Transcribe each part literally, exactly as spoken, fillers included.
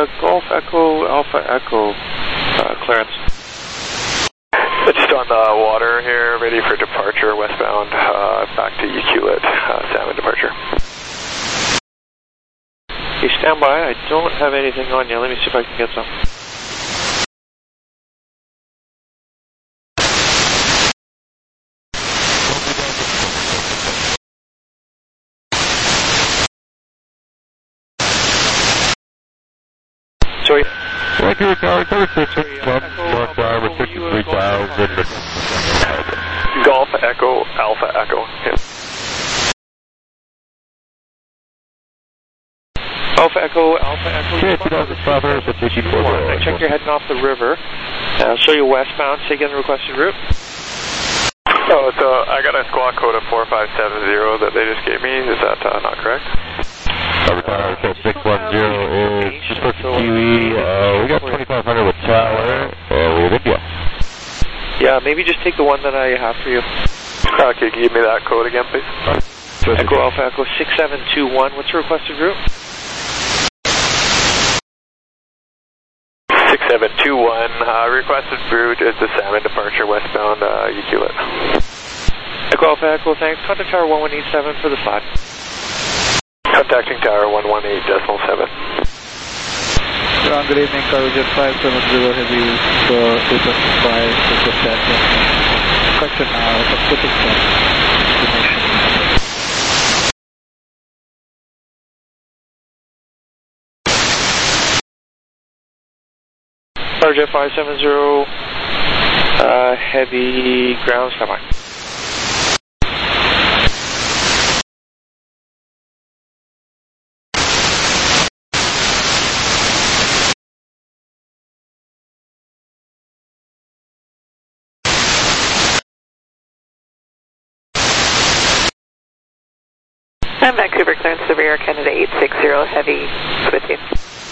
uh, Golf Echo, Alpha Echo, uh, clearance. Just on the water here, ready for departure, westbound, uh, back to Ucluelet, uh, salmon departure. Okay, stand by. I don't have anything on you. Let me see if I can get some. Sorry. Thank you, Tower thirty-six, North Driver, sixty-three thousand. Golf Echo, Alpha Echo. Yeah. Alpha Echo, Alpha Echo. Yeah, two thousand five hundred, I check you're heading off the river. Uh, I'll show you westbound. Say again the requested route. Oh, so I got a squawk code of four five seven zero that they just gave me. Is that uh, not correct? Tower six one zero is just for Kiwi. Uh, we got twenty-five hundred with Tower. Uh, we're with you. Yeah, maybe just take the one that I have for you. Uh, can you give me that code again, please? Uh, Echo Alpha Echo six seven two one. What's the requested route? six seven two one. Uh, requested route is the salmon departure westbound uh, Ucluelet. Echo Alpha Echo, thanks. Contact Tower one one eight seven for the slot. Contacting Tower one one eight decimal seven. Ground, good evening, Carrier five seven zero heavy for eight five to the station. Question now, Pacific destination. Carrier five seven zero, uh, heavy ground, stand by. I'm Vancouver clearance over Air Canada eight six zero heavy with you.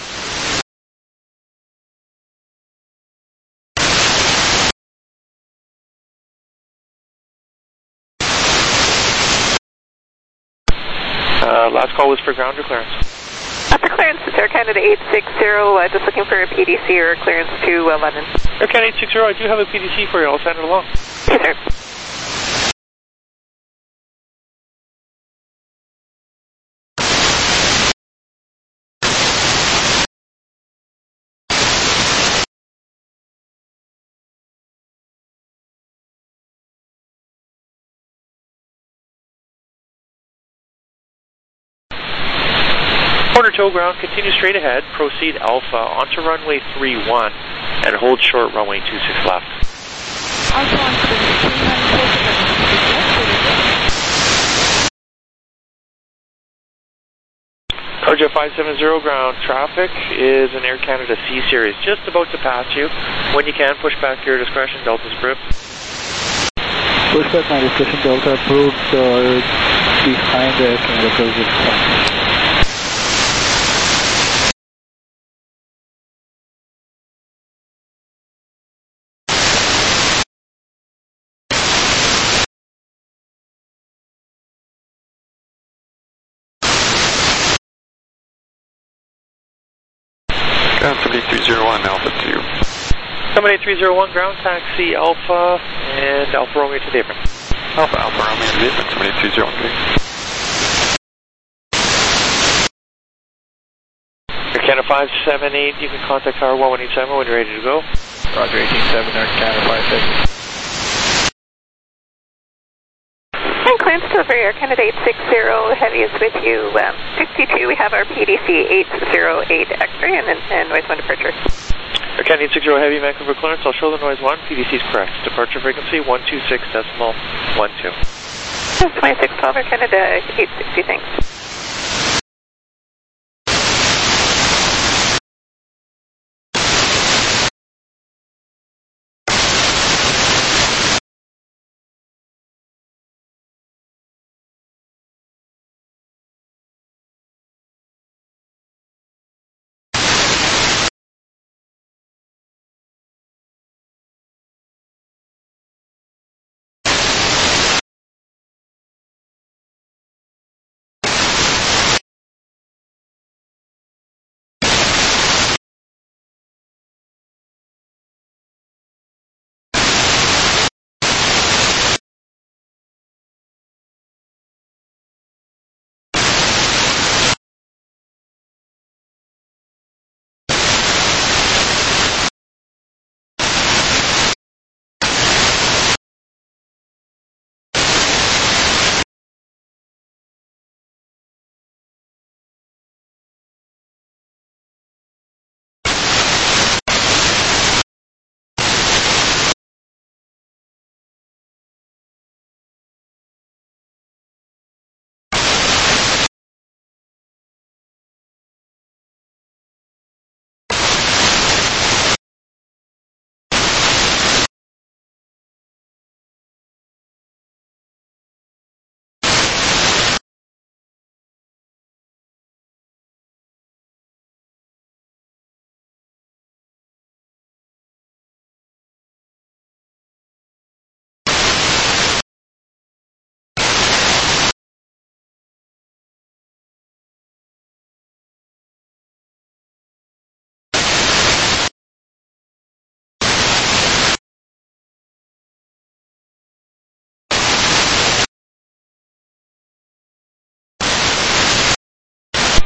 Uh, last call was for ground or clearance? That's the clearance, it's Air Canada eight six zero, uh, just looking for a P D C or a clearance to uh, London. Air Canada eight six zero, I do have a P D C for you, I'll send it along. Yes, sir. Corner toe ground, continue straight ahead, proceed Alpha onto runway three one and hold short runway two six left. Alpha on Cargo five seven zero ground, traffic is an Air Canada C Series, just about to pass you. When you can, push back your discretion, Delta's approved. Push back my discussion, Delta approved, uh, behind the Air Canada Pacific. Ground seven eight three zero one, Alpha two. seven eight three zero one, ground taxi Alpha and Alpha Romeo to the apron. Alpha Alpha Romeo to the apron, seven eight three zero one. Air Canada five seven eight, you can contact Tower one one eight seven when you're ready to go. Roger, eighteen seven, Air Canada five seven. I'm clearance to over Air Canada eight six zero, heavy is with you. Um, sixty-two, we have our P D C eight zero eight X-ray and, and noise one departure. Air Canada eight six zero heavy, Vancouver clearance, I'll show the noise one, P D C is correct. Departure frequency one two six decimal one two. twenty-six twelve, Air Canada eight sixty, thanks.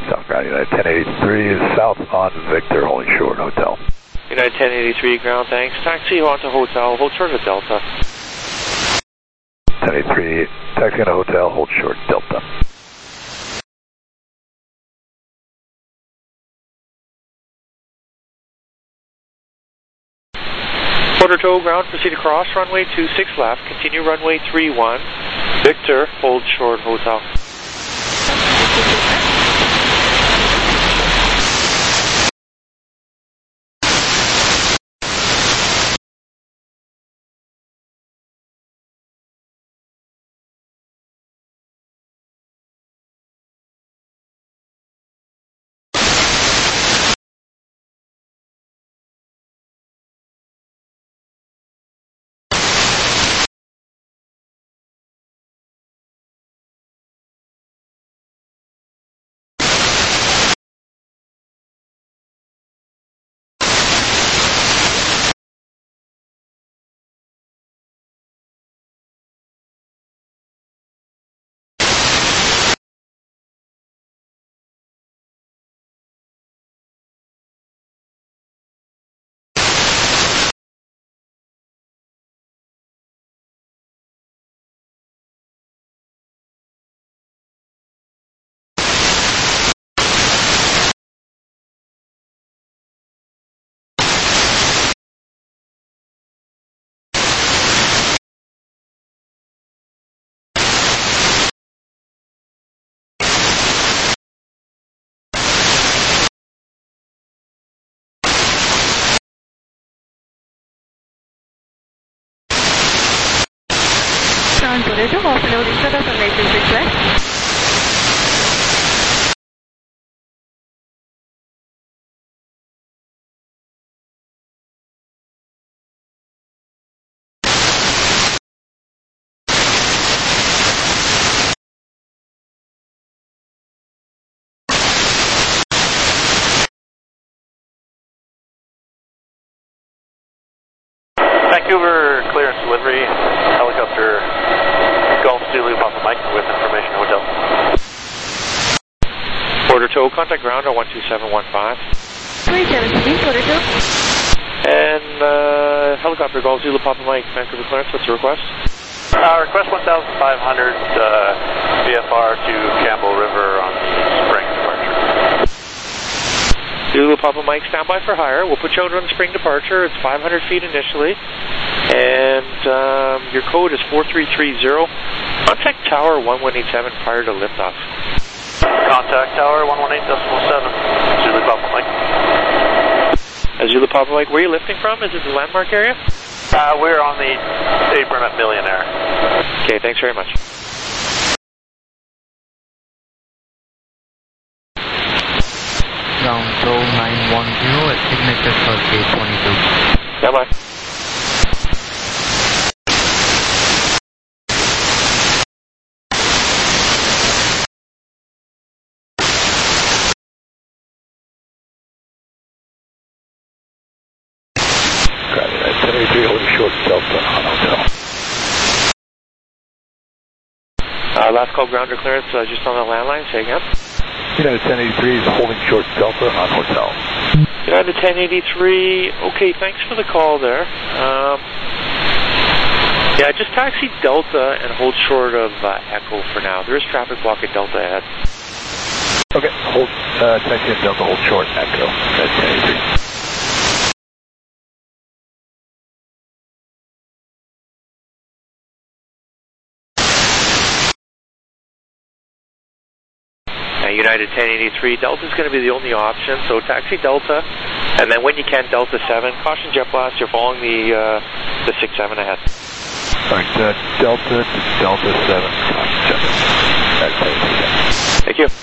Ground, United ten eighty-three is south on Victor, holding short, hotel. United ten eighty-three, ground, thanks. Taxi on to hotel, hold short of Delta. ten eighty-three, taxi on a hotel, hold short, Delta. Quarter toe, ground, proceed across, runway two six left, continue runway three one. Victor, hold short, hotel. Toronto, offloading to the latest request. Vancouver, clearance delivery, helicopter, Golf Zulu, Papa Mike, with information hotel. Quarter toe, contact ground on one two seven one five. three seven three, quarter toe. And uh, helicopter, Golf Zulu, Papa Mike, Vancouver clearance, what's the request? Uh, request one thousand five hundred uh, V F R to Campbell River on the spring departure. Zulu Papa Mike, standby for hire. We'll put you out on spring departure. It's five hundred feet initially. And um, your code is four three three zero. Contact tower one one eight seven prior to liftoff. Contact tower one one eight point seven. Zulu Papa Mike. Uh, Zulu Papa Mike, where are you lifting from? Is it the landmark area? Uh, we're on the apron at Millionaire. Okay, thanks very much. Ground Pro nine one zero at signature for gate twenty-two. Stand by. ten eighty-three, holding short, Delta on hotel. Uh, last call grounder clearance, uh, just on the landline, say again. United ten eighty-three is holding short, Delta on hotel. United ten eighty-three, okay, thanks for the call there. Um, yeah, just taxi Delta and hold short of uh, Echo for now. There is traffic block at Delta ahead. Okay, hold, uh, taxi and Delta, hold short, Echo at ten eighty-three. United ten eighty-three, Delta is going to be the only option, so taxi Delta, and then when you can, Delta seven. Caution jet blast, you're following the uh, the six seven ahead. Alright, uh, Delta to Delta seven, caution jet blast. Thank you.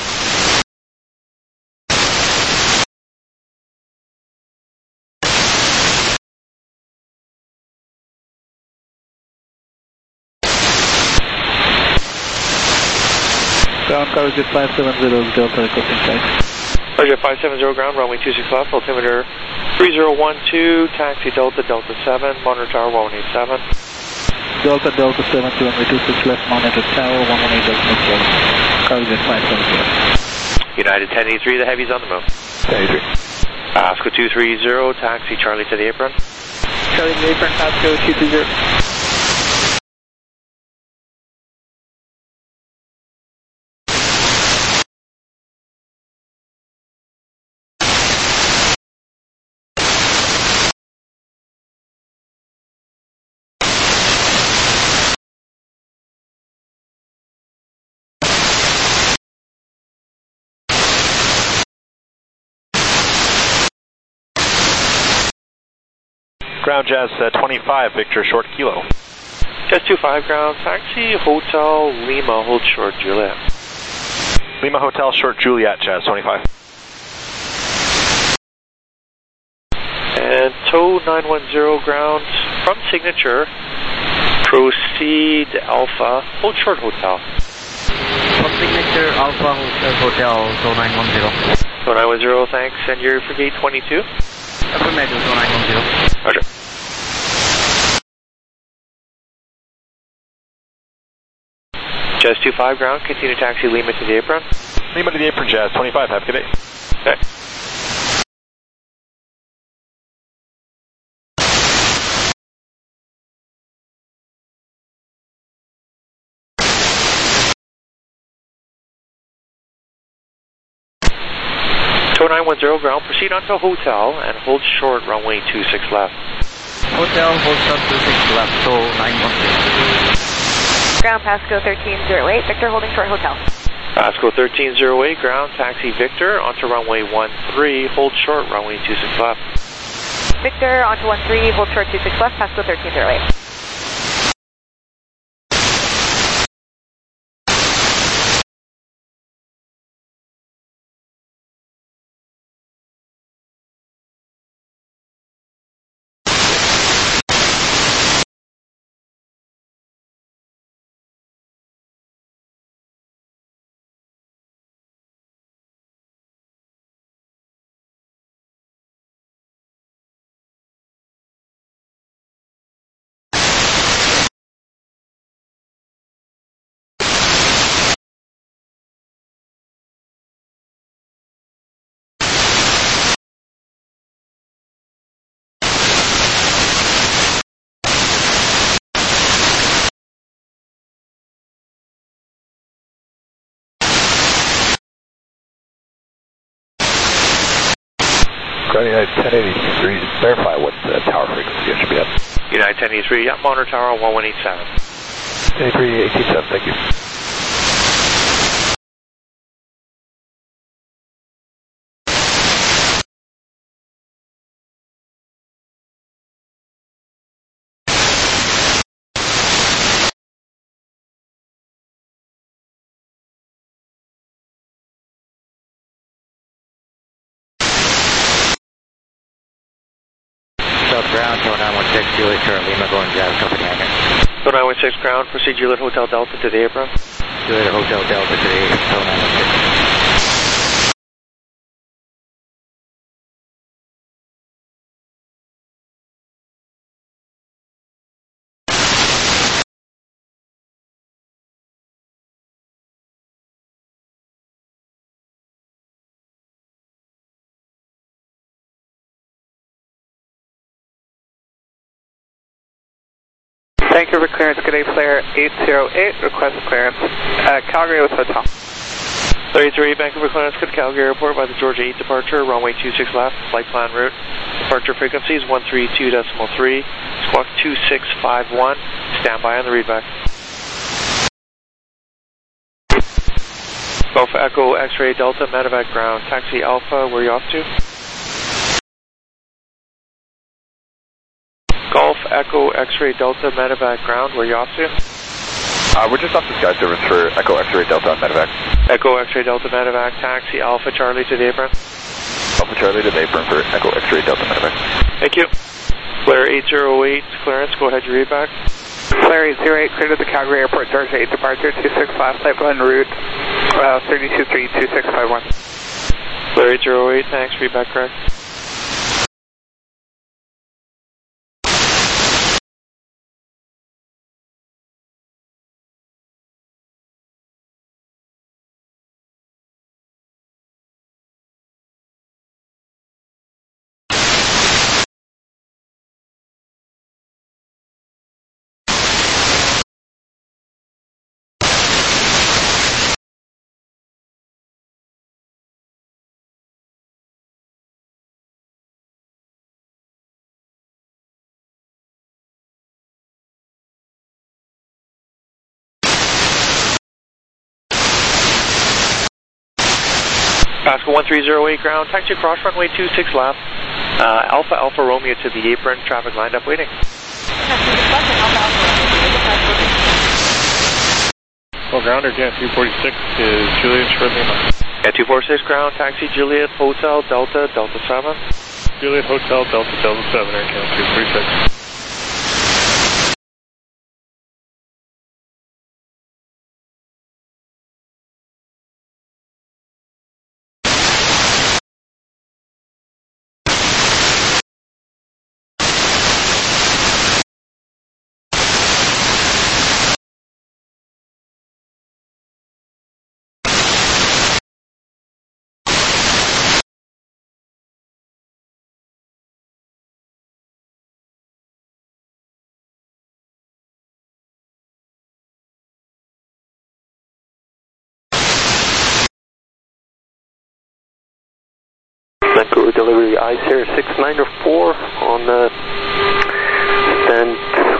Ground coverage at five seven zero, Delta requesting flight. Roger, five seven zero ground, runway two six left, altimeter three zero one two, taxi Delta, Delta seven, monitor tower one one eight seven. Delta, Delta seven to runway two six left, monitor tower one one eight seven. Coverage at five seven zero. United ten eighty-three, the heavy's on the move. ten eighty-three. Pasco two three zero, taxi Charlie to the apron. Charlie to the apron, Pasco two three zero. Ground Jazz uh, twenty-five, Victor Short Kilo. Jazz two five ground, taxi Hotel Lima, hold short Juliet. Lima Hotel Short Juliet, Jazz twenty-five. And tow nine one zero ground from Signature, proceed Alpha, hold short Hotel. From Signature Alpha Hotel, tow nine one zero. tow nine one zero, thanks, and you're for gate twenty-two? Affirmative, tow nine one zero. Roger. Jazz two five ground, continue taxi Lima to the apron. Lima to the apron, Jazz twenty-five, have a good day. Okay. tow nine one zero ground, proceed onto Hotel and hold short runway two six left. Hotel, hold short two six left, tow nine one zero. Ground Pasco thirteen zero eight, Victor holding short Hotel. Pasco thirteen zero eight ground, taxi Victor onto runway one three, hold short runway two six left. Victor onto one three, hold short two six left, Pasco thirteen zero eight. Ground United ten eighty-three, verify what uh, tower frequency I should be at. United ten eighty-three, yeah, monitor tower one one eight seven. ten eighty-three, eighteen seven, thank you. South ground, tow nine one six, Juliet, currently Lima going Jazz Company hangar. tow nine one six ground, proceed Juliet Hotel Delta to the apron. Juliet Hotel Delta to the apron, tow nine one six. Thank you for clearance. Good day, Player eight zero eight. Request clearance. Uh, Calgary with Hotel. thirty-three, Vancouver clearance, good Calgary Airport by the Georgia eight departure, runway two six left, flight plan route. Departure frequency is one three two point three, squawk two six five one, stand by on the readback. Golf Echo X-Ray Delta, Medevac ground, taxi Alpha, where are you off to? Golf Echo X-Ray Delta, Medevac ground, where are you off to? Uh, we're just off the sky service for Echo X-Ray Delta on Medevac. Echo X-Ray Delta, Medevac, taxi Alpha Charlie to the apron. Alpha Charlie to the apron for Echo X-Ray Delta Medevac. Thank you. Flare eight zero eight clearance, go ahead, your readback. Flare eight zero eight, clear to the Calgary Airport, Georgia eight departure, two six five, flight plan route, uh, three two three two six five one. Flare eight zero eight, thanks, readback correct. Pascal one three zero eight ground, taxi across runway two six left. Uh, Alpha Alpha Romeo to the apron, traffic lined up waiting. Well, ground again, two forty-six is Juliet Short Lima. Yeah, two forty-six ground, taxi Juliet Hotel Delta Delta seven. Juliet Hotel Delta Delta seven, Air Canada two forty-six. Vancouver delivery I C R six nine four on uh, stand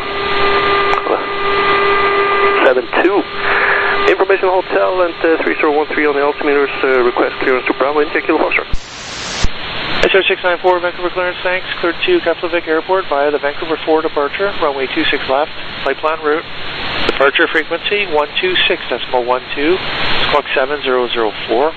seven two. Information hotel and uh, three zero one three on the altimeters, uh, request clearance to Bravo, intake Kilo Foxtrot. I C R six nine four, Vancouver clearance, thanks. Cleared to Keflavik Airport via the Vancouver four departure, runway two six left, flight plan route. Departure frequency one two six decimal one two, squawk seven zero zero four.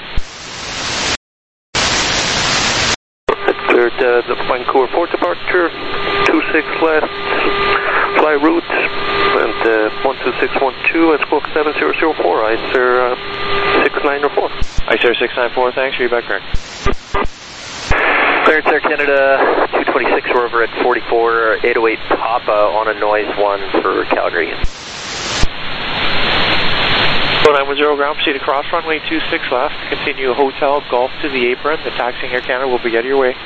Cleared uh, the Vancouver four departure, two six left, fly route, and uh, one two six one two at squawk seven zero zero four, I C R uh, six nine four. I C R six nine four, thanks, read back correct. Clearance Air Canada two twenty-six, we're over at forty-four eight oh eight Papa on a noise one for Calgary. four nine one zero ground, proceed across runway two six left, continue Hotel Golf to the apron, the taxiing Air Canada will be at your way.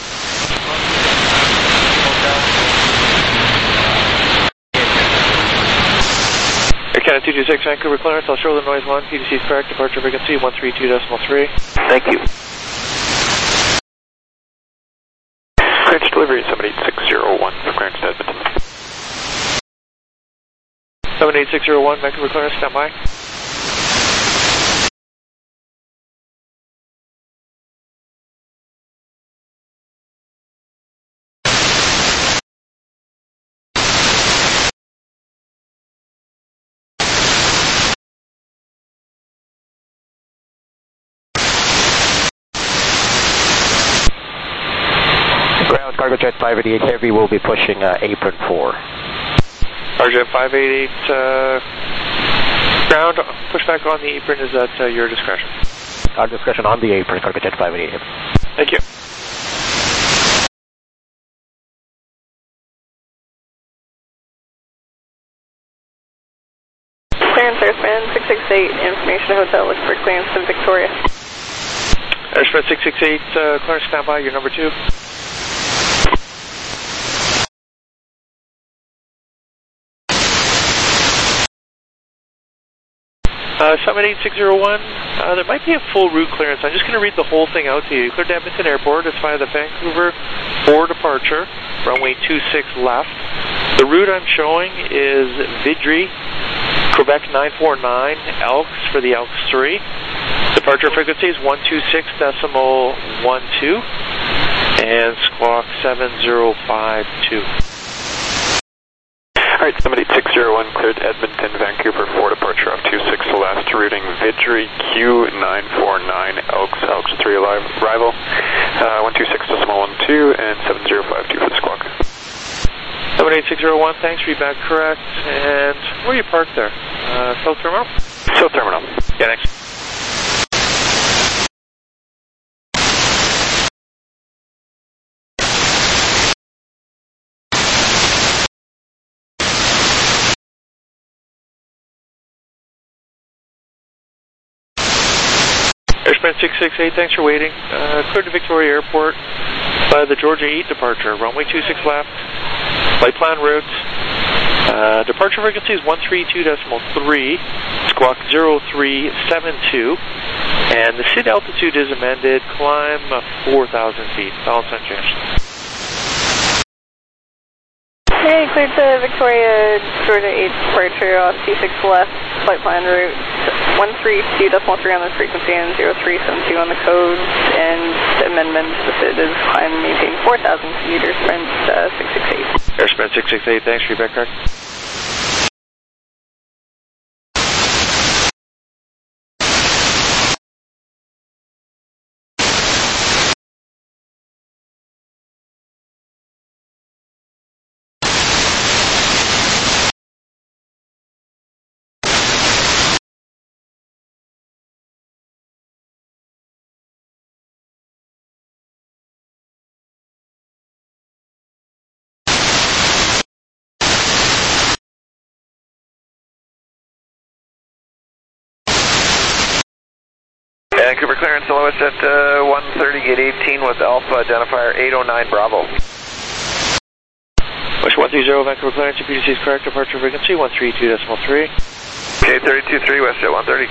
Air Canada two two six, Vancouver clearance, I'll show the noise one, P D C is correct, departure frequency one three two decimal three. Thank you. Clearance delivery seven eight six zero one for clearance to Edmonton. seven eight six zero one, Vancouver clearance, stand by. Cargo Jet five eighty-eight Heavy will be pushing uh, apron four. Cargo Jet five eighty-eight, uh, ground, push back on the apron is at uh, your discretion. Our discretion on the apron, Cargo Jet five eighty-eight Heavy. Thank you. Clearance Airspan six six eight, Information Hotel, look for clearance to Victoria. Airspan six six eight, uh, clearance standby, you're number two. Uh, seven eight six zero one, uh, there might be a full route clearance. I'm just going to read the whole thing out to you. Cleared to Edmonton Airport, it's via the Vancouver four departure, runway two six left. The route I'm showing is Vidri, Quebec nine four nine, Elks for the Elks three. Departure frequency is one two six decimal one two, and squawk seven zero five two. Alright, seven eight six zero one, cleared Edmonton, Vancouver four departure off two six left, routing Vidri Q nine four nine, Elks, Elks three arrival, uh, one two six decimal one two, and seven zero five two for the squawk. seven eight six zero one, thanks, read back correct, and where are you parked there? Uh, South Terminal? South Terminal. Yeah, next. Airspan six six eight, thanks for waiting. Uh, cleared to Victoria Airport by the Georgia eight departure, runway two six left, flight plan route. Uh, departure frequency is one three two decimal three, squawk zero three seven two, and the seat altitude is amended, climb four thousand feet. Balance unchanged. Okay, cleared to Victoria, Georgia eight departure off two six left, flight plan route one three two decimal three on the frequency and zero three seven two on the code, and amendment, it is climb maintain four thousand feet, airsprint uh, six six eight. Airsprint six six eight, thanks, feedback card. Vancouver clearance, Lois at uh, one thirty, gate eighteen with Alpha identifier eight oh nine Bravo. Wish one three zero, Vancouver clearance, your P D C is correct, departure frequency one three two decimal three. Okay, thirty-two three, WestJet one thirty.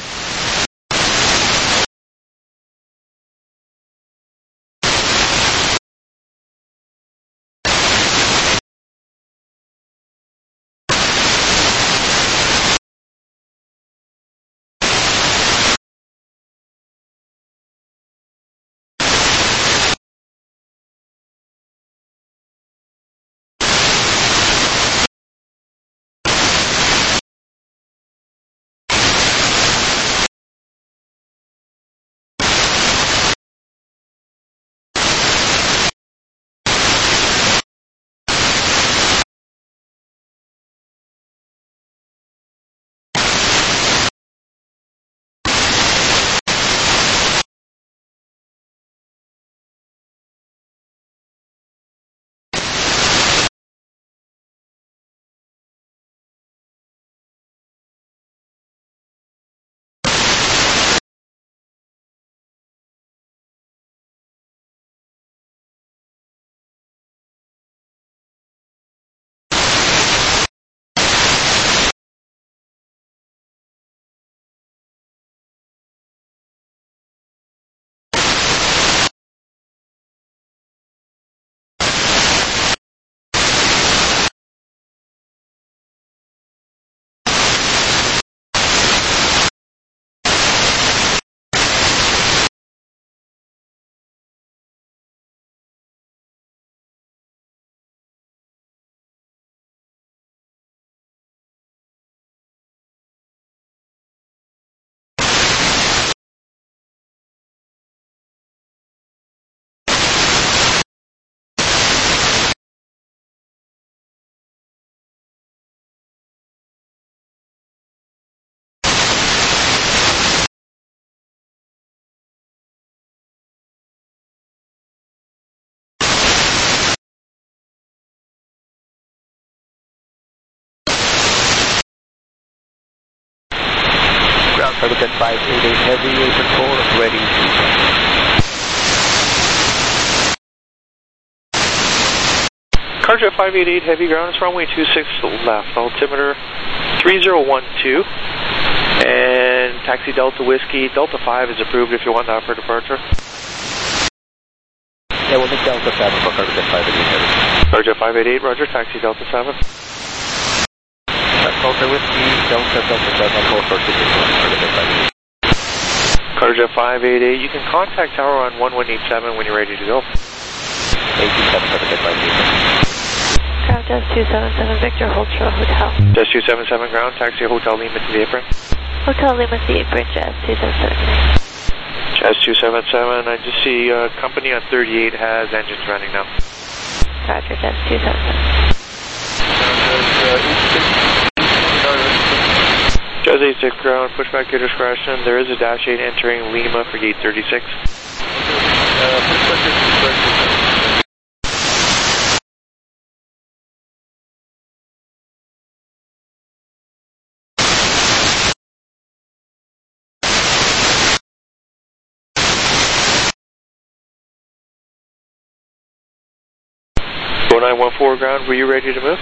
Ground target at five eight eight heavy, apron four, ready. Carjet five eight eight, heavy ground, it's runway two six left, altimeter three zero one two, and taxi Delta Whiskey, Delta five is approved if you want that for departure. Yeah, we'll make Delta seven for Carjet five eight eight heavy. Carjet five eight eight, roger, taxi Delta seven. Delta Whiskey, Delta, Delta seven, four four six one, Carjet five eight eight. Carjet five eight eight, you can contact tower on one one eight seven when you're ready to go. eighteen seven, Carjet five eight eight. Ground Jazz two seven seven, Victor, hold short hotel. Jazz two seven seven, ground, taxi Hotel Lima to the apron. Hotel Lima to the apron, Jazz two seven seven. Jazz two seven seven, I just see uh, company on thirty-eight has engines running now. Roger, Jazz two seven seven. Jazz eight six, ground, pushback your discretion. There is a dash eight entering Lima for gate thirty-six. Uh, pushback your discretion. four nine one four, ground, were you ready to move?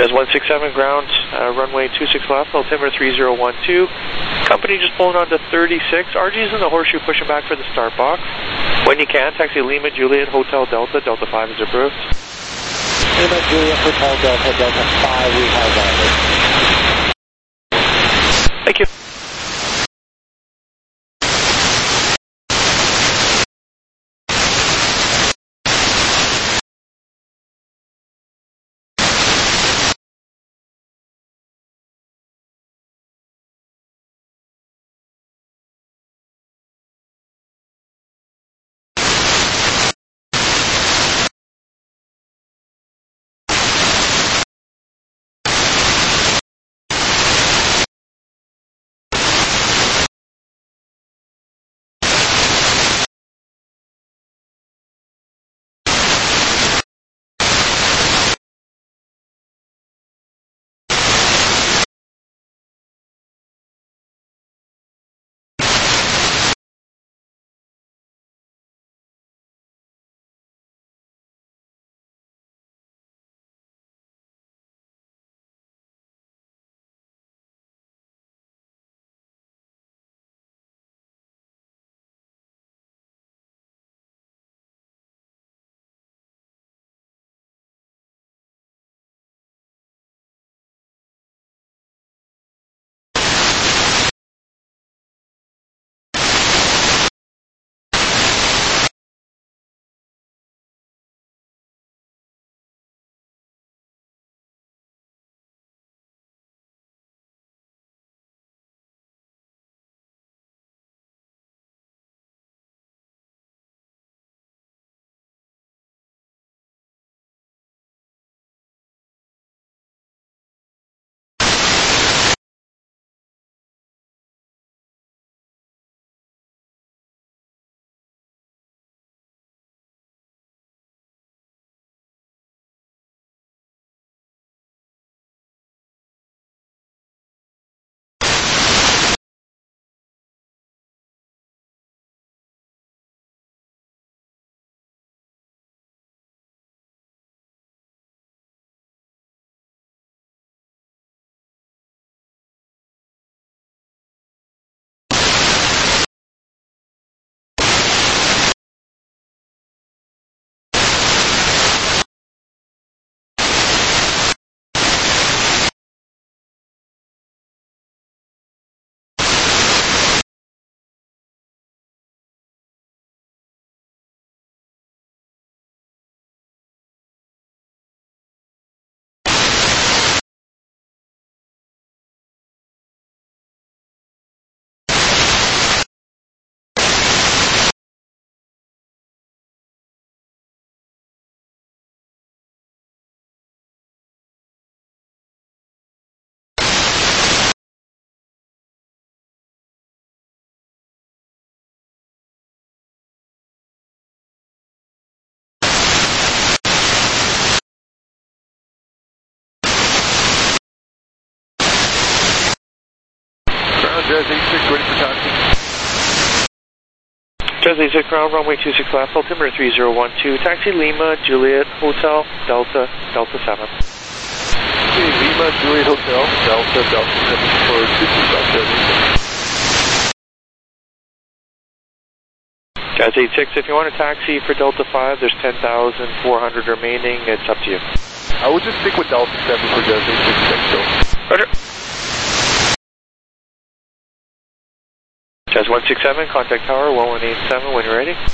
Jazz one six seven, ground, uh, runway two six left, altimeter three zero one two. Company just pulling on to thirty-six. R G's in the horseshoe, pushing back for the start box. When you can, taxi Lima, Juliet, Hotel Delta, Delta five is approved. Lima, Juliet, Hotel Delta, Delta five, we have landed. Thank you. Jazz eighty-six, ready for taxi. Jazz eighty-six, ground, runway two six left, altimeter three zero one two, taxi Lima, Juliet, Hotel, Delta, Delta seven. Okay, Lima, Juliet, Hotel, Delta, Delta seven for two six left, Jazz eighty-six. Jazz eighty-six, if you want a taxi for Delta five, there's ten thousand four hundred remaining, it's up to you. I would just stick with Delta seven for Jazz eighty-six, thanks, Joe. Roger. Jazz one six seven, contact tower one one eight seven when you're ready.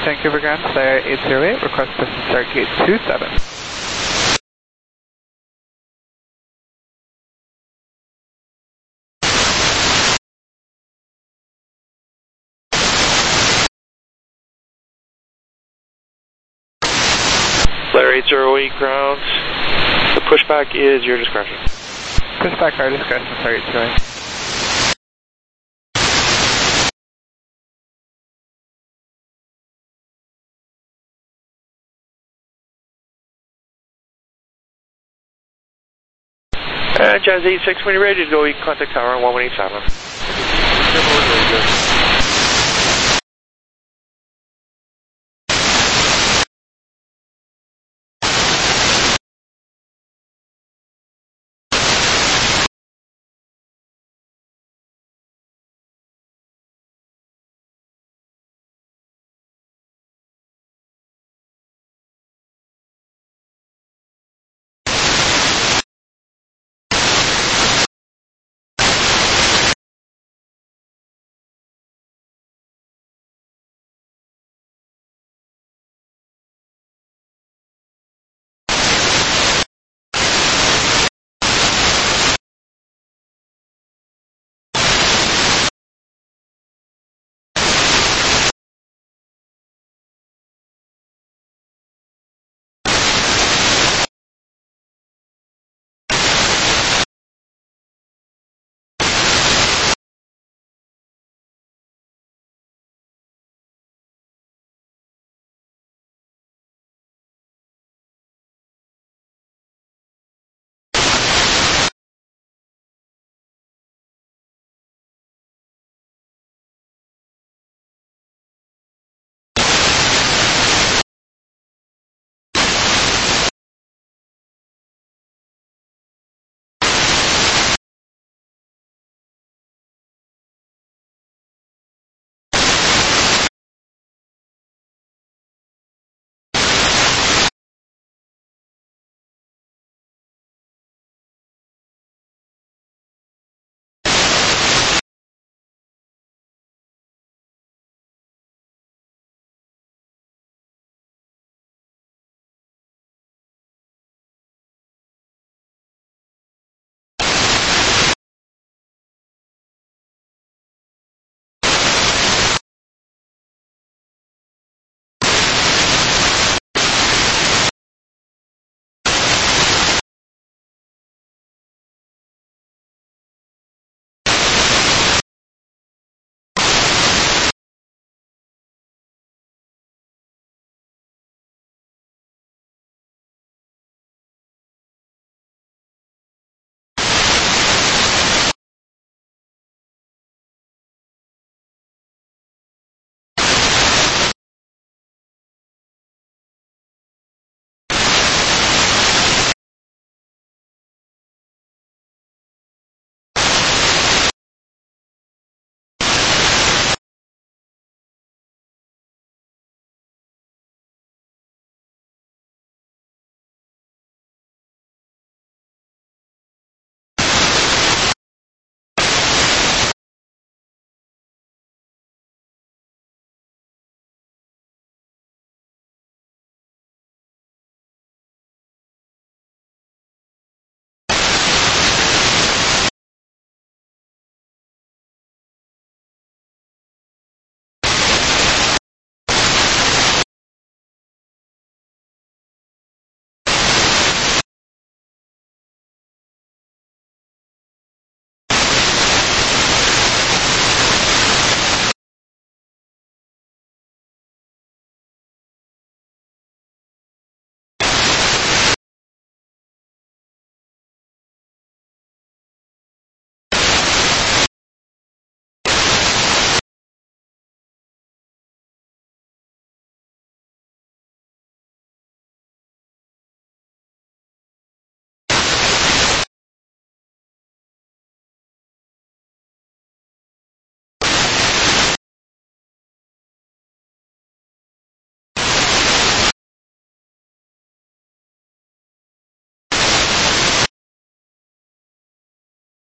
Vancouver ground, Flyer eight zero eight, request piston start gate two seven. Flyer eight zero eight ground, the pushback is your discretion. Pushback our discretion, Flyer eight zero eight. Uh, Jazz eighty-six, when you're ready to go, you can contact tower on one one eight seven.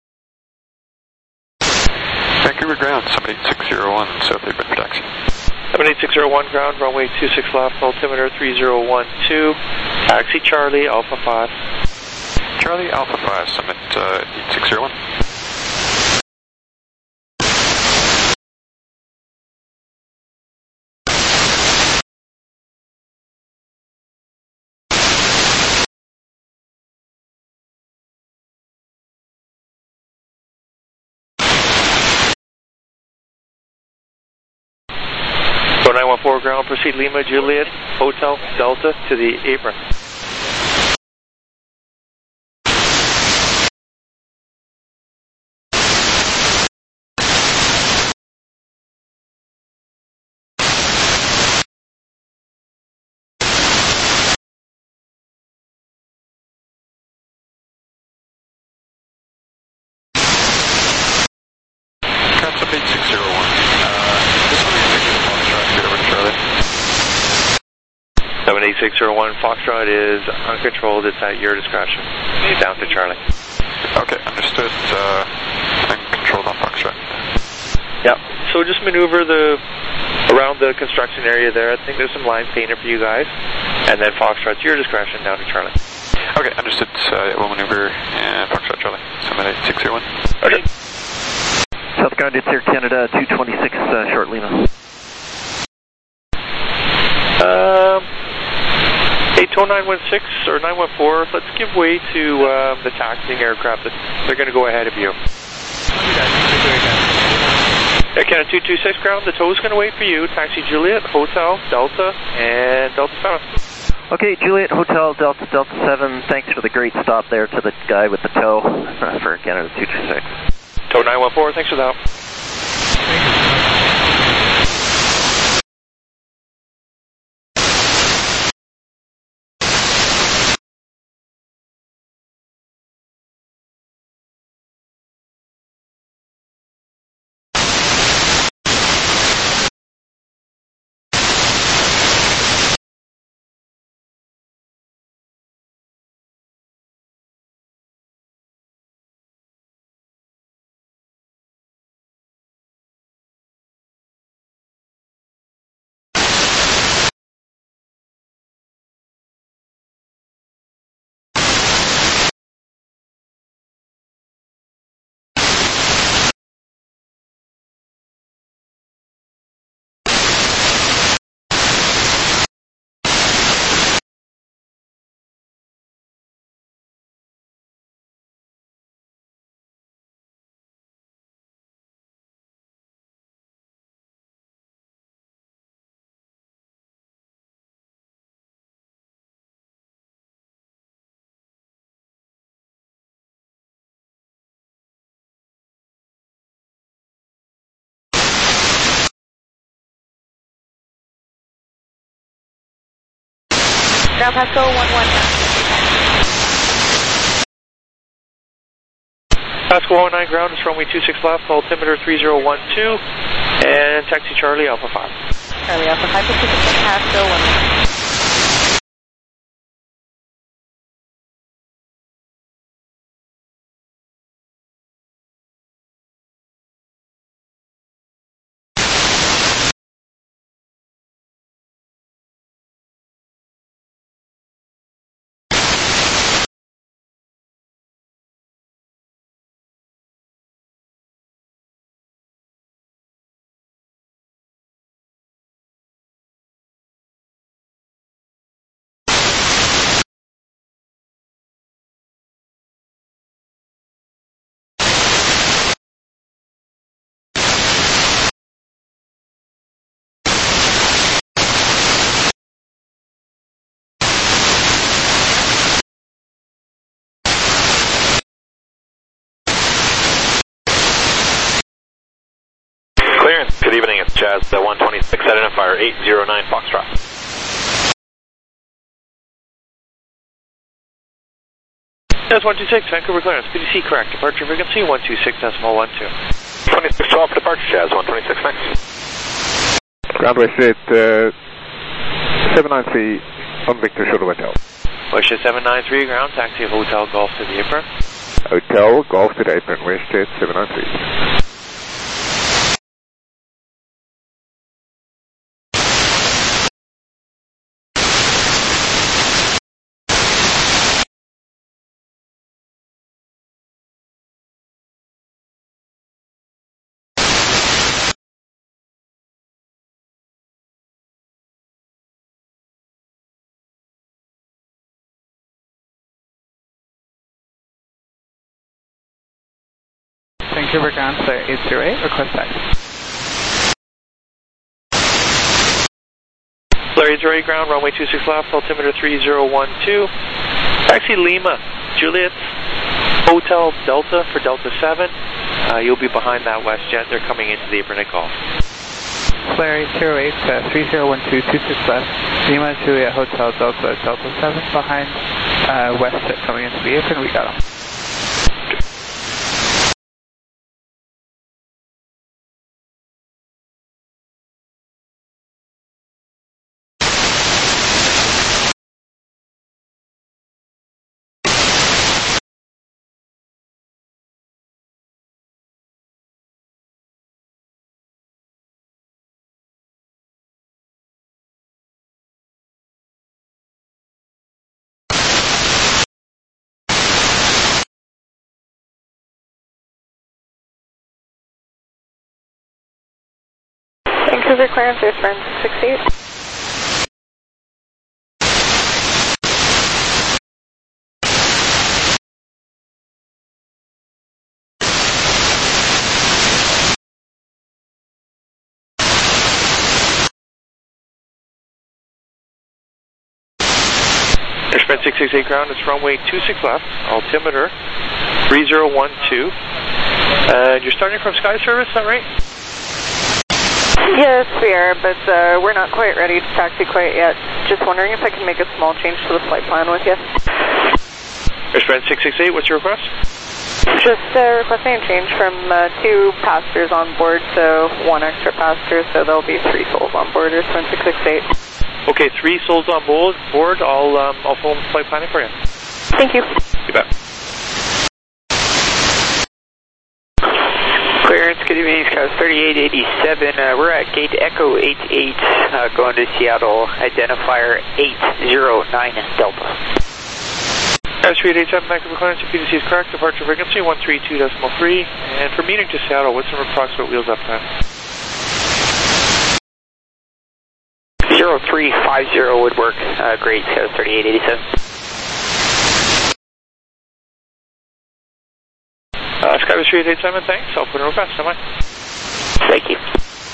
Vancouver ground, seven eight six zero one, South Haven protection. seven eight six zero one ground, runway two six left, altimeter three zero one two, taxi Charlie, Alpha five. Charlie, Alpha five, Summit uh, eight six zero one. nine one four ground, proceed Lima, Juliet, Hotel, Delta to the apron. Concept eight six zero one. Uh, this one is taking the Foxtrot, over to Charlie. seven eight six zero one, Foxtrot is uncontrolled, it's at your discretion. Down to Charlie. Okay, understood. Uh, uncontrolled on Foxtrot. Yeah, so just maneuver the around the construction area there. I think there's some lines painted for you guys. And then Foxtrot to your discretion, down to Charlie. Okay, understood. Uh, we'll maneuver uh, Foxtrot, Charlie. Summit eight six zero one. Okay. South Ground, it's Air Canada two twenty-six, uh, short Lima. Um, hey, tow nine one six or nine one four, let's give way to um, the taxiing aircraft. They're going to go ahead of you. Air Canada two two six ground, the tow is going to wait for you. Taxi Juliet, Hotel, Delta, and Delta seven. Okay, Juliet, Hotel, Delta, Delta seven, thanks for the great stop there to the guy with the tow uh, for Canada two two six. Tow nine one four, thanks for that. Ground Pasco one one. Pasco one nine ground is runway two six left, altimeter three zero one two, and taxi Charlie, Alpha five. Charlie Alpha five, Pacific Pasco one one. Good evening, it's Jazz uh, one twenty-six, identifier eight zero nine Foxtrot. Jazz one two six, Vancouver clearance, P D C correct, departure frequency one two six decimal one two. twenty-six twelve for departure, Jazz one twenty-six, thanks. Ground Westjet uh, seven nine three on Victor Shuttle Hotel. Westjet seven nine three ground, taxi Hotel Golf to the apron. Hotel Golf to the apron, Westjet seven nine three. Vancouver ground, clear eight zero eight, request taxi. Clear eight zero eight ground, runway two six left, altimeter three zero one two. Taxi Lima, Juliet, Hotel Delta for Delta seven. Uh, you'll be behind that WestJet. They're coming into the apron at golf. Clear eight zero eight, uh, three zero one two, two six left, Lima Juliet Hotel Delta, Delta seven behind uh, WestJet coming into the apron. We got them. Vancouver clearance, airframe six eight. Airspan six six eight ground, it's runway two six left, altimeter three zero one two. And you're starting from Sky Service, is that right? Yes, we are, but uh, we're not quite ready to taxi quite yet. Just wondering if I can make a small change to the flight plan with you. Airspan six six eight, what's your request? Just uh, requesting a change from uh, two passengers on board to one extra passenger, so there'll be three souls on board, Airspan six six eight. Okay, three souls on board. board. I'll, um, I'll phone flight planning for you. Thank you. You bet. Clearance, good evening, Scout thirty-eight eighty-seven. Uh, we're at gate Echo eight eight, uh, going to Seattle, identifier eight zero nine Delta. Sky three eight eight seven, Vancouver clearance, P D C is correct, departure frequency one three two decimal three. And for meeting to Seattle, what's the approximate wheels up time? zero three five zero would work, uh, great, Scout thirty-eight eighty-seven. Uh, Skyway three eight eight seven, thanks. I'll put in a request, am I? Thank you.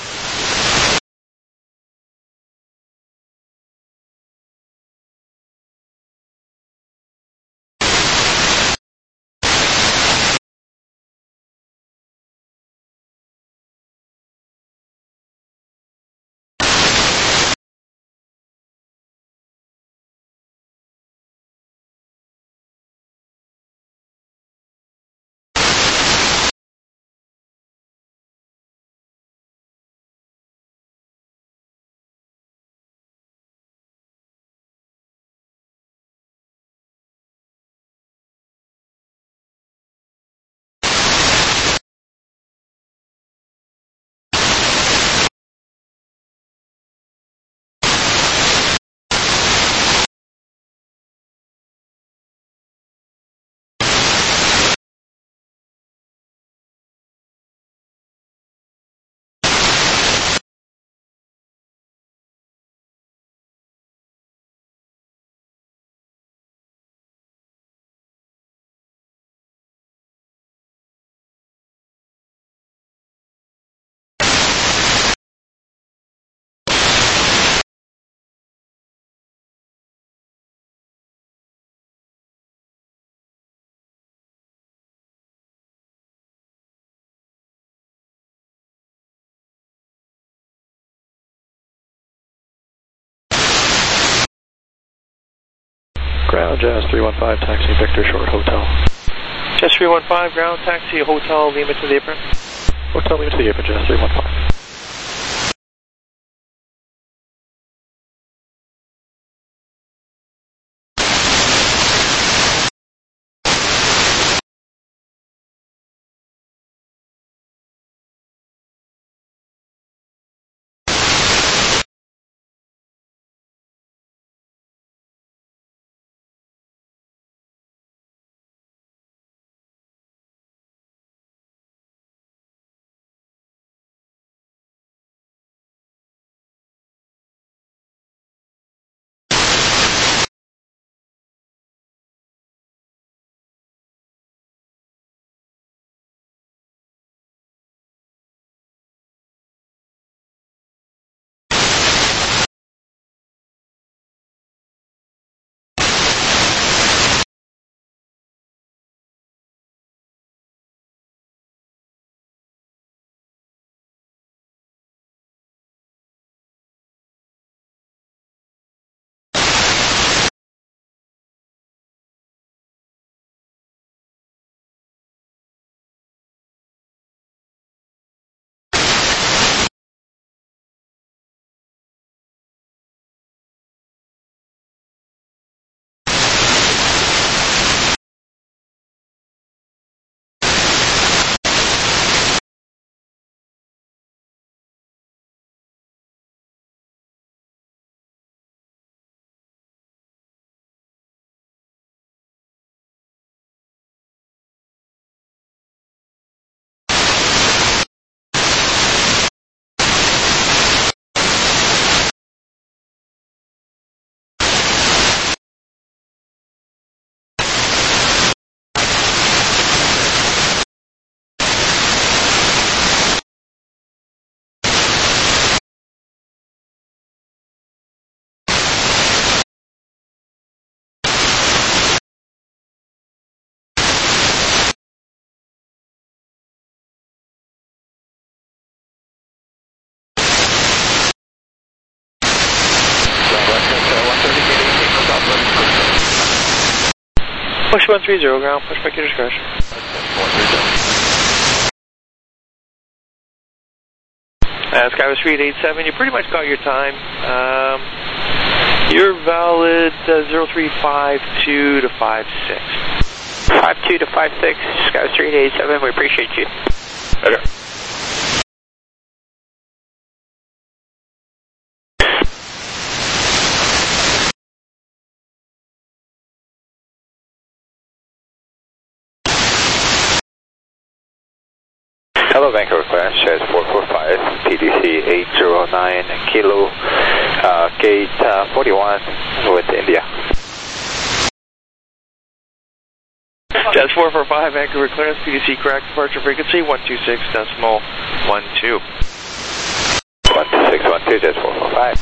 Ground, Jazz three one five, taxi Victor Short Hotel. Jazz three one five, ground taxi, Hotel Lima to the apron. Hotel Lima to the apron, Jazz three one five. Push one three zero ground, push back your discretion. Uh, Skyway Street eight seven, you pretty much got your time. Um, you're valid uh, zero three five two to five six. five two to five six, Skyway Street eight seven, we appreciate you. Okay. Hello, Vancouver Clarence, Chaz four four five, P D C eight zero nine, Kilo, uh, gate uh, forty-one with India. Jazz four four five, Vancouver Clarence, P D C correct, departure frequency one two six decimal one two. one two six one two, Jazz four four five.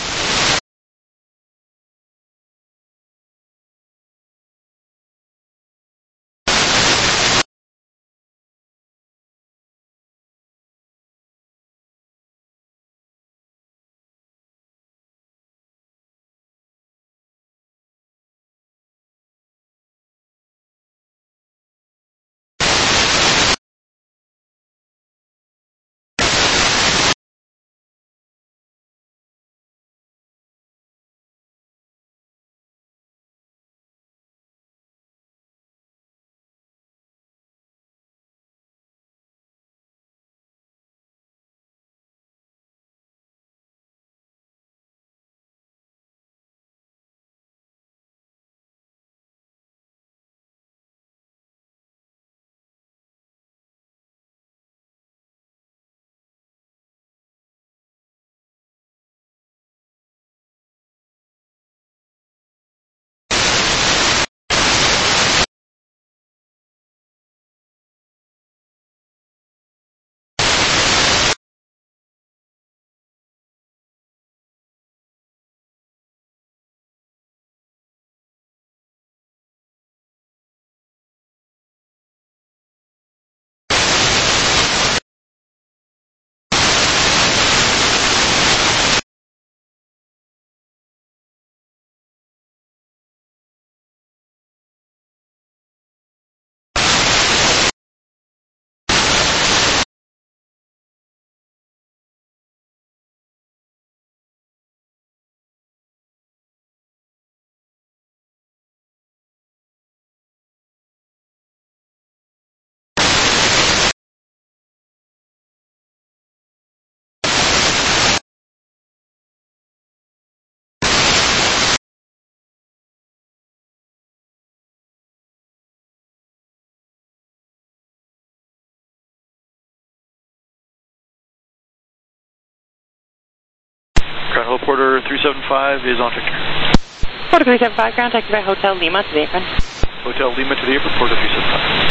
Ground Hold Porter three seven five is on Victor. Porter three seven five, ground taxi by Hotel Lima to the apron. Hotel Lima to the apron, Porter three seven five.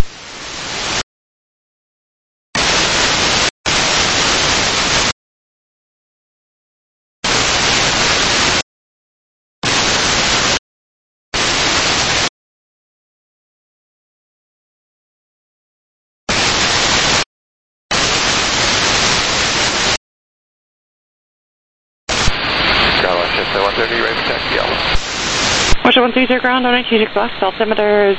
one thirty, ready for taxi, Alpha. Russia one three zero ground, on two six left, altimeter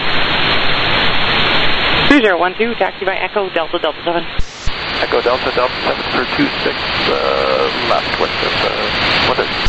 two zero one two, taxi by Echo Delta Delta seven. Echo Delta Delta seven for two six, uh, left, what's this, uh, what is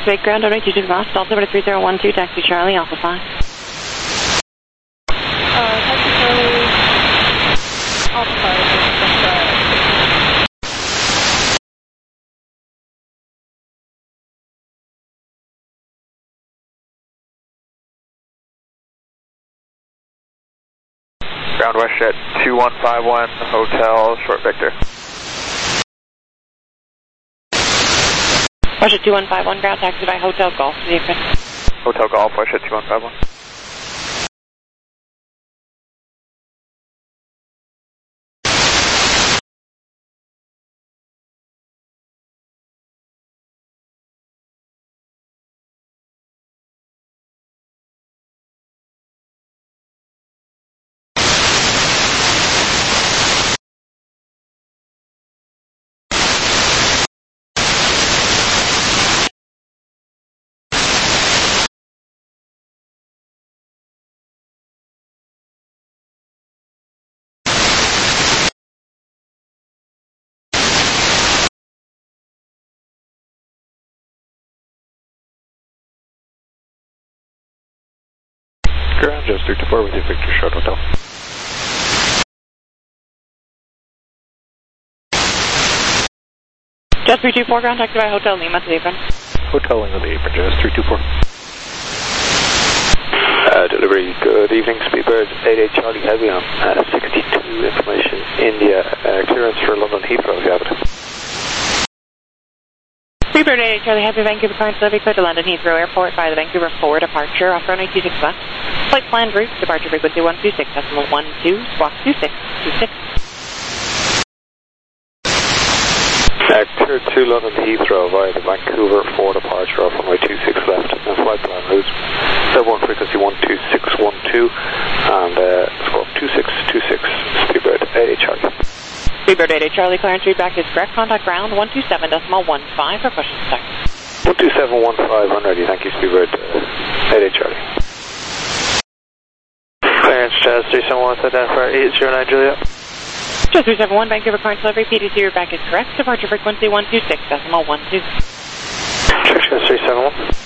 eight ground, oh nine two six last, Delta number three zero one two, taxi Charlie, Alpha five. Uh, taxi Charlie, Alpha five, Ground west at two one five one, Hotel, short Victor. Russia two one five one, ground taxi by Hotel Golf, vehicle. Hotel Golf, Russia two one five one. Ground just three two four with you, Victor, short Hotel. Just three two four, ground taxi by Hotel Lima to the apron. Hotel Lima to the apron, just three two four. Uh, delivery, good evening, Speedbird eight eight Charlie Heavy on uh, sixty-two, information, India, uh, clearance for London Heathrow if you have it. Speedbird eight eight Charlie Heavy, Vancouver current delivery clear to London Heathrow Airport via the Vancouver four departure off runway two six left. Flight planned route, departure frequency one two six decimal one two, squawk two six two six. Uh, clear to London Heathrow via the Vancouver four departure off runway two six left and flight plan route seven one frequency one two six one two and uh, squawk two six two six, Speedbird eight eight Charlie. Speedbird eight eight Charlie, clearance feedback is correct. Contact ground one two seven decimal one five for push and start. one two seven one five, I'm ready. Thank you, Speedbird uh, eight eight Charlie. Clearance, Jazz three seven one, identifier eight zero nine Juliet. Jazz three seven one, Vancouver current delivery, P D C feedback is correct. Departure frequency one two six decimal one two. Jazz three seven one.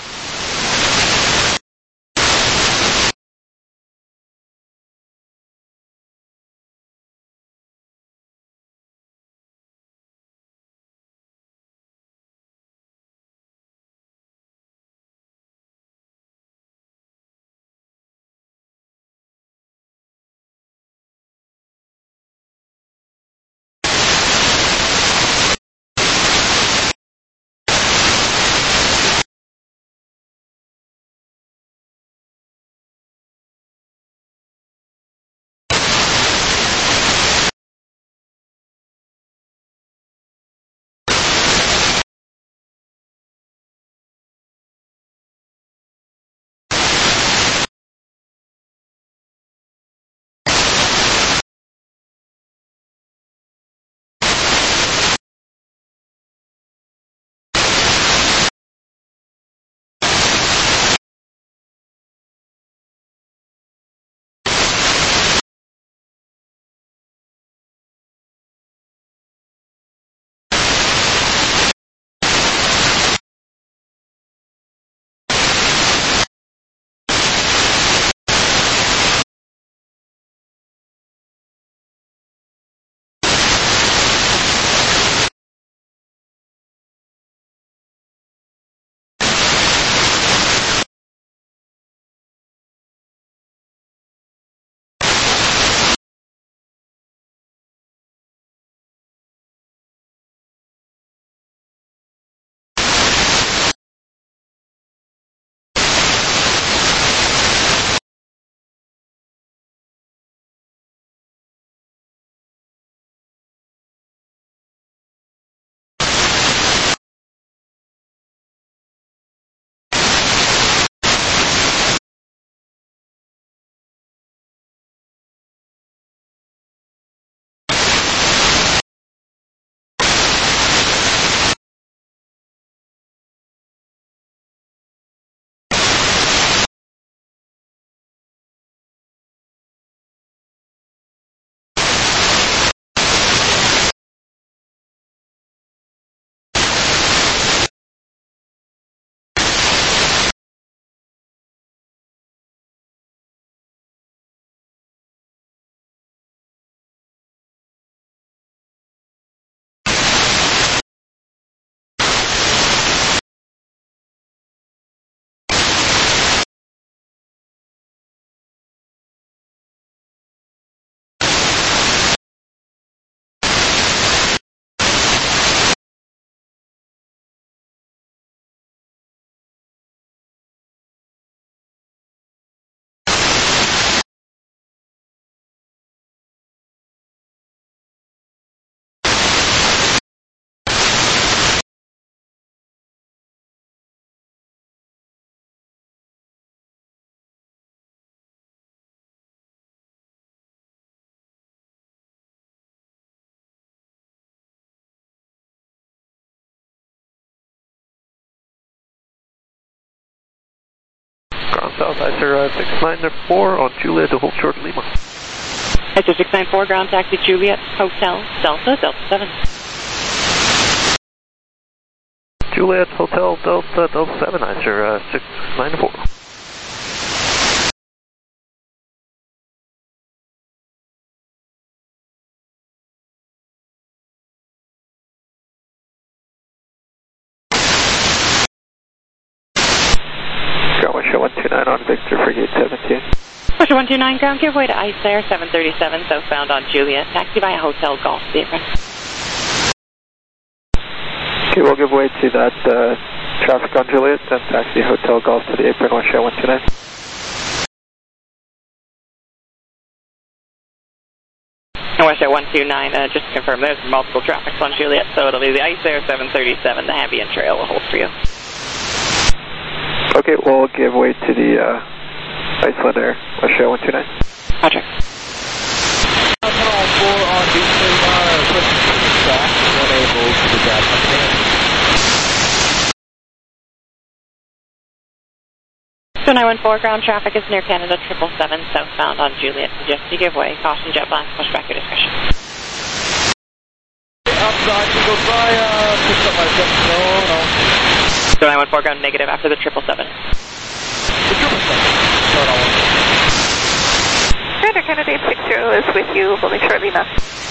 down south, I sir, uh, six nine four on Juliet to hold short Lima. I sir, six nine four, ground taxi Juliet, Hotel, Delta, Delta seven. Juliet, Hotel, Delta, Delta seven, I sir, uh, six nine four. Show one two nine on Victor for gate seventeen. Russia one two nine, ground give way to Ice Air seven thirty-seven, southbound on Juliet, taxi via Hotel Golf, the apron. Okay, we'll give way to that uh, traffic on Juliet, then taxi Hotel Golf to the apron, Russia one two nine. And Russia one two nine, uh, just to confirm, there's multiple traffics on Juliet, so it'll be the Ice Air seven thirty-seven, the Havian Trail will hold for you. Okay, we'll give way to the uh, Iceland Air, Russia one two nine. Roger. four on D three R, pushing back, unable to the gas up. So nine one four, ground traffic is near Canada triple seven, southbound on Juliet. Suggest you give way. Caution jet blast, push back your discretion. Outside, you go by, uh, push up my jet, no, no. So nine one four, ground negative after the triple seven. The triple seven, start on one. Commander Canada eight six zero is with you, holding short Lima.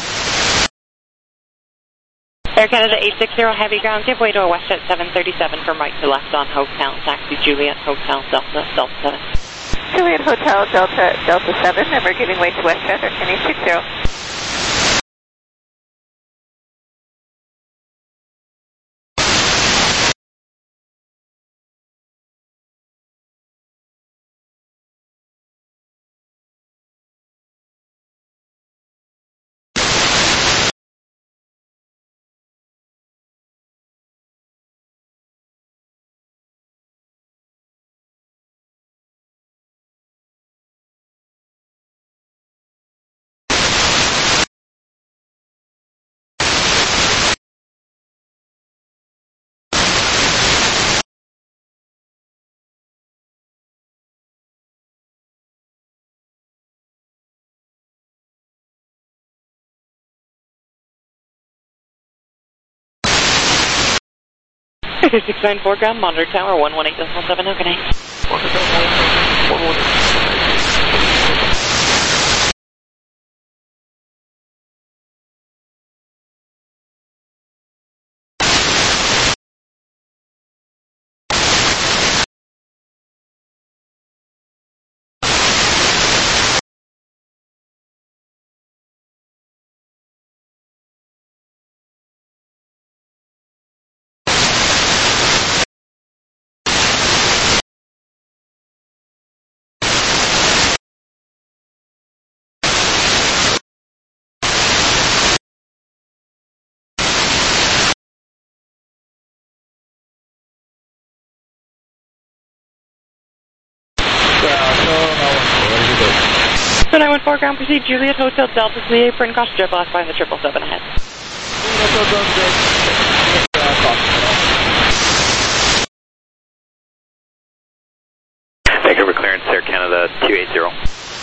Air Canada eight six zero, heavy ground, give way to a WestJet seven thirty-seven from right to left on Hotel, taxi Juliet, Hotel, Delta, Delta seven. Juliet, Hotel, Delta, Delta seven, and we're giving way to WestJet, Air Canada eight six zero. six nine four, ground monitor tower one one eight point seven, how can I? one one eight. So nine one four, ground proceed Juliet, Hotel, Delta to the apron, caution jet blast by the triple seven ahead. Vancouver clearance, Air Canada two eight zero.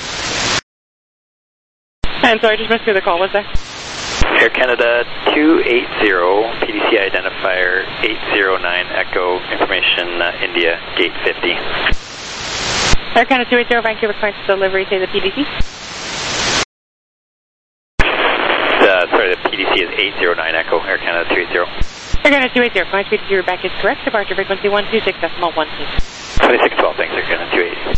And sorry, just missed you the call, was there? Air Canada two eight zero, P D C identifier eight zero nine Echo, information uh, India, gate fifty. Air Canada two eight zero, Vancouver clearance delivery, say the P D C. Uh, sorry, the P D C is eight zero nine Echo, Air Canada two eight zero. Air Canada two eight zero, clearance P D C back is correct, departure frequency one two six decimal one six. twenty-six twelve, thanks, Air Canada two eight.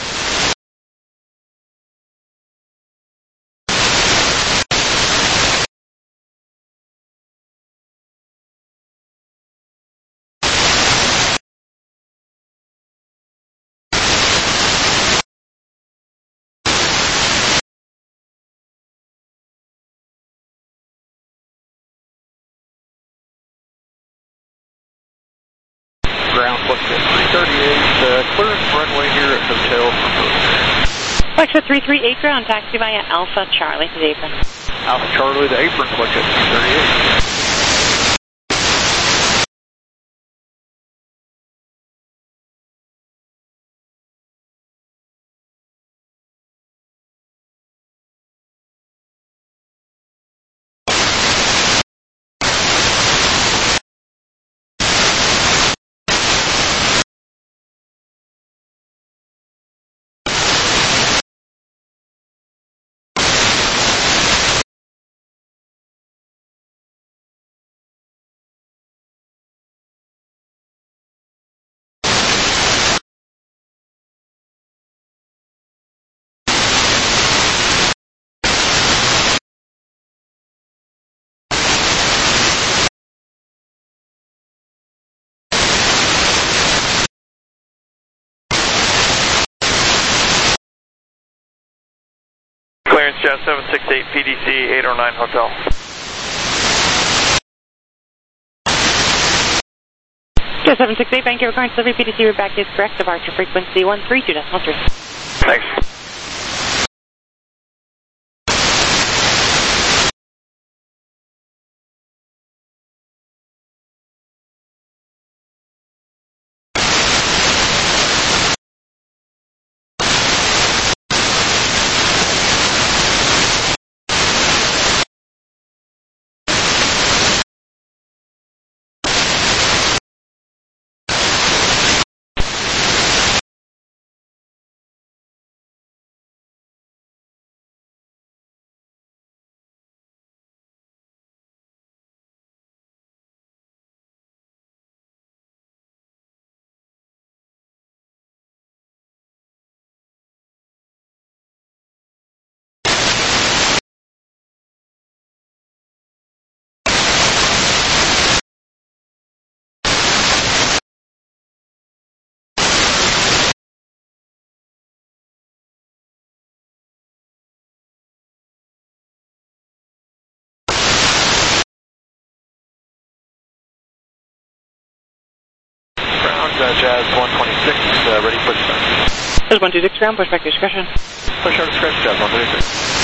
Ground, what's it? three thirty-eight, uh, clearance runway here at Hotel for Flexa three three eight, ground taxi via Alpha Charlie to the apron. Alpha Charlie, the apron, Flexa three thirty-eight. Jazz seven six eight, P D C eight oh nine Hotel. Jazz seven six eight, Vancouver current delivery, P D C route back is correct, departure frequency one three two decimal three. Thanks. Uh, Jazz one twenty-six, uh, ready for dispatch. Jazz one two six, ground, push back to discretion. Push out discretion, Jazz one twenty-six.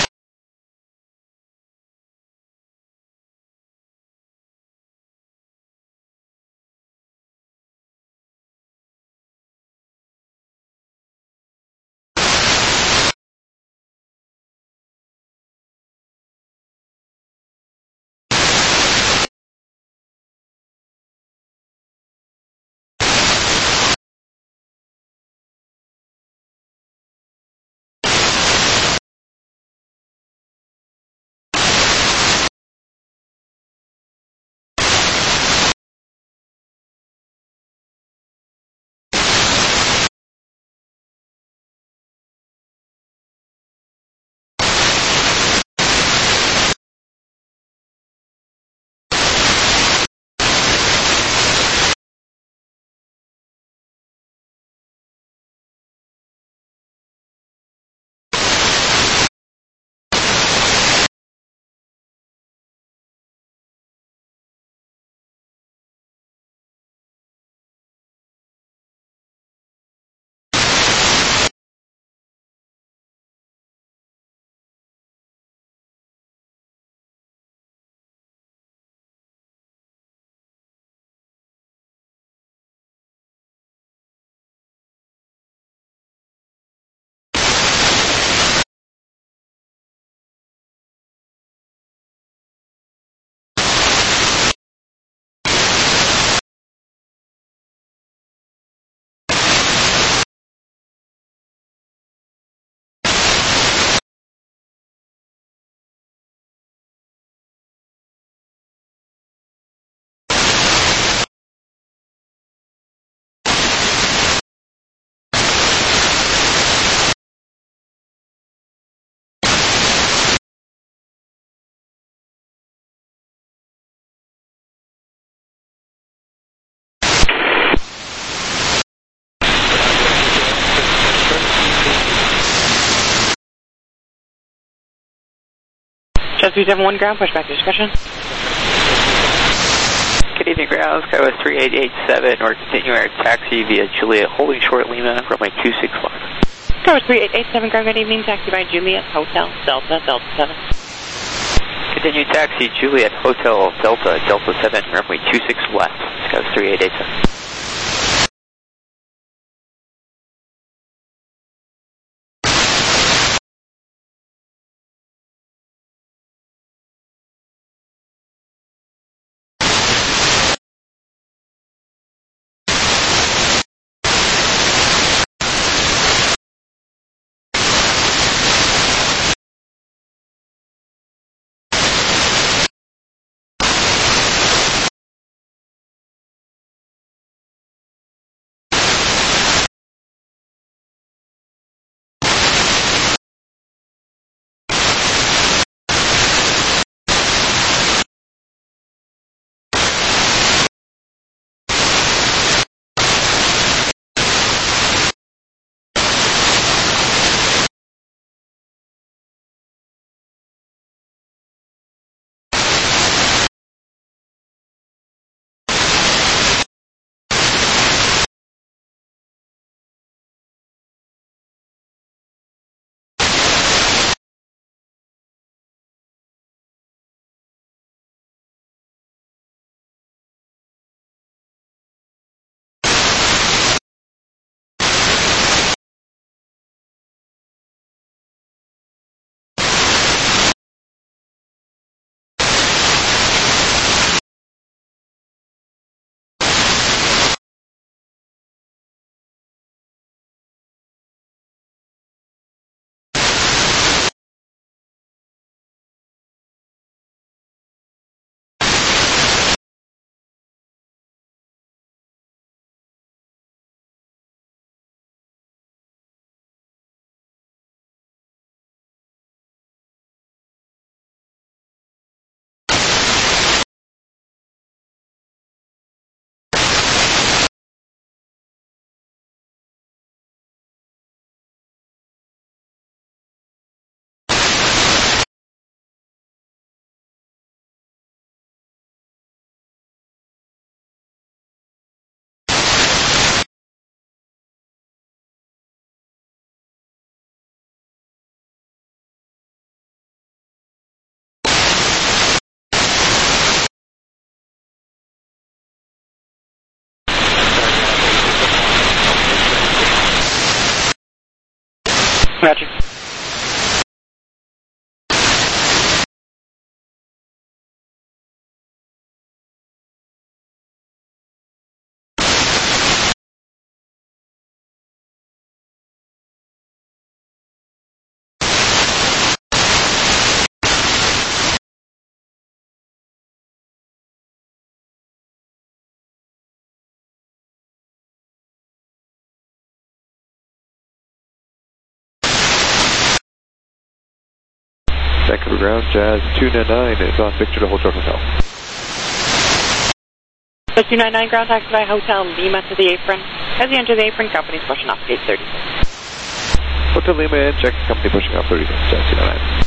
Jazz three seven one, ground, push back to discretion. Good evening, ground. Skywest three eight eight seven. We're continuing our taxi via Juliet, holding short Lima, runway two six one. Skywest three eight eight seven, ground, good evening, taxi by Juliet, Hotel, Delta, Delta seven. Continue taxi, Juliet, Hotel, Delta, Delta seven, runway two six left. Skywest three eight eight seven. Roger. Vancouver ground, Jazz two nine nine is on Victor to Hold Short Hotel. So two nine nine ground taxi by Hotel Lima to the apron. As you enter the apron, company's pushing off gate thirty-six. Hotel Lima in, check company pushing off thirty-six, Jazz two nine nine.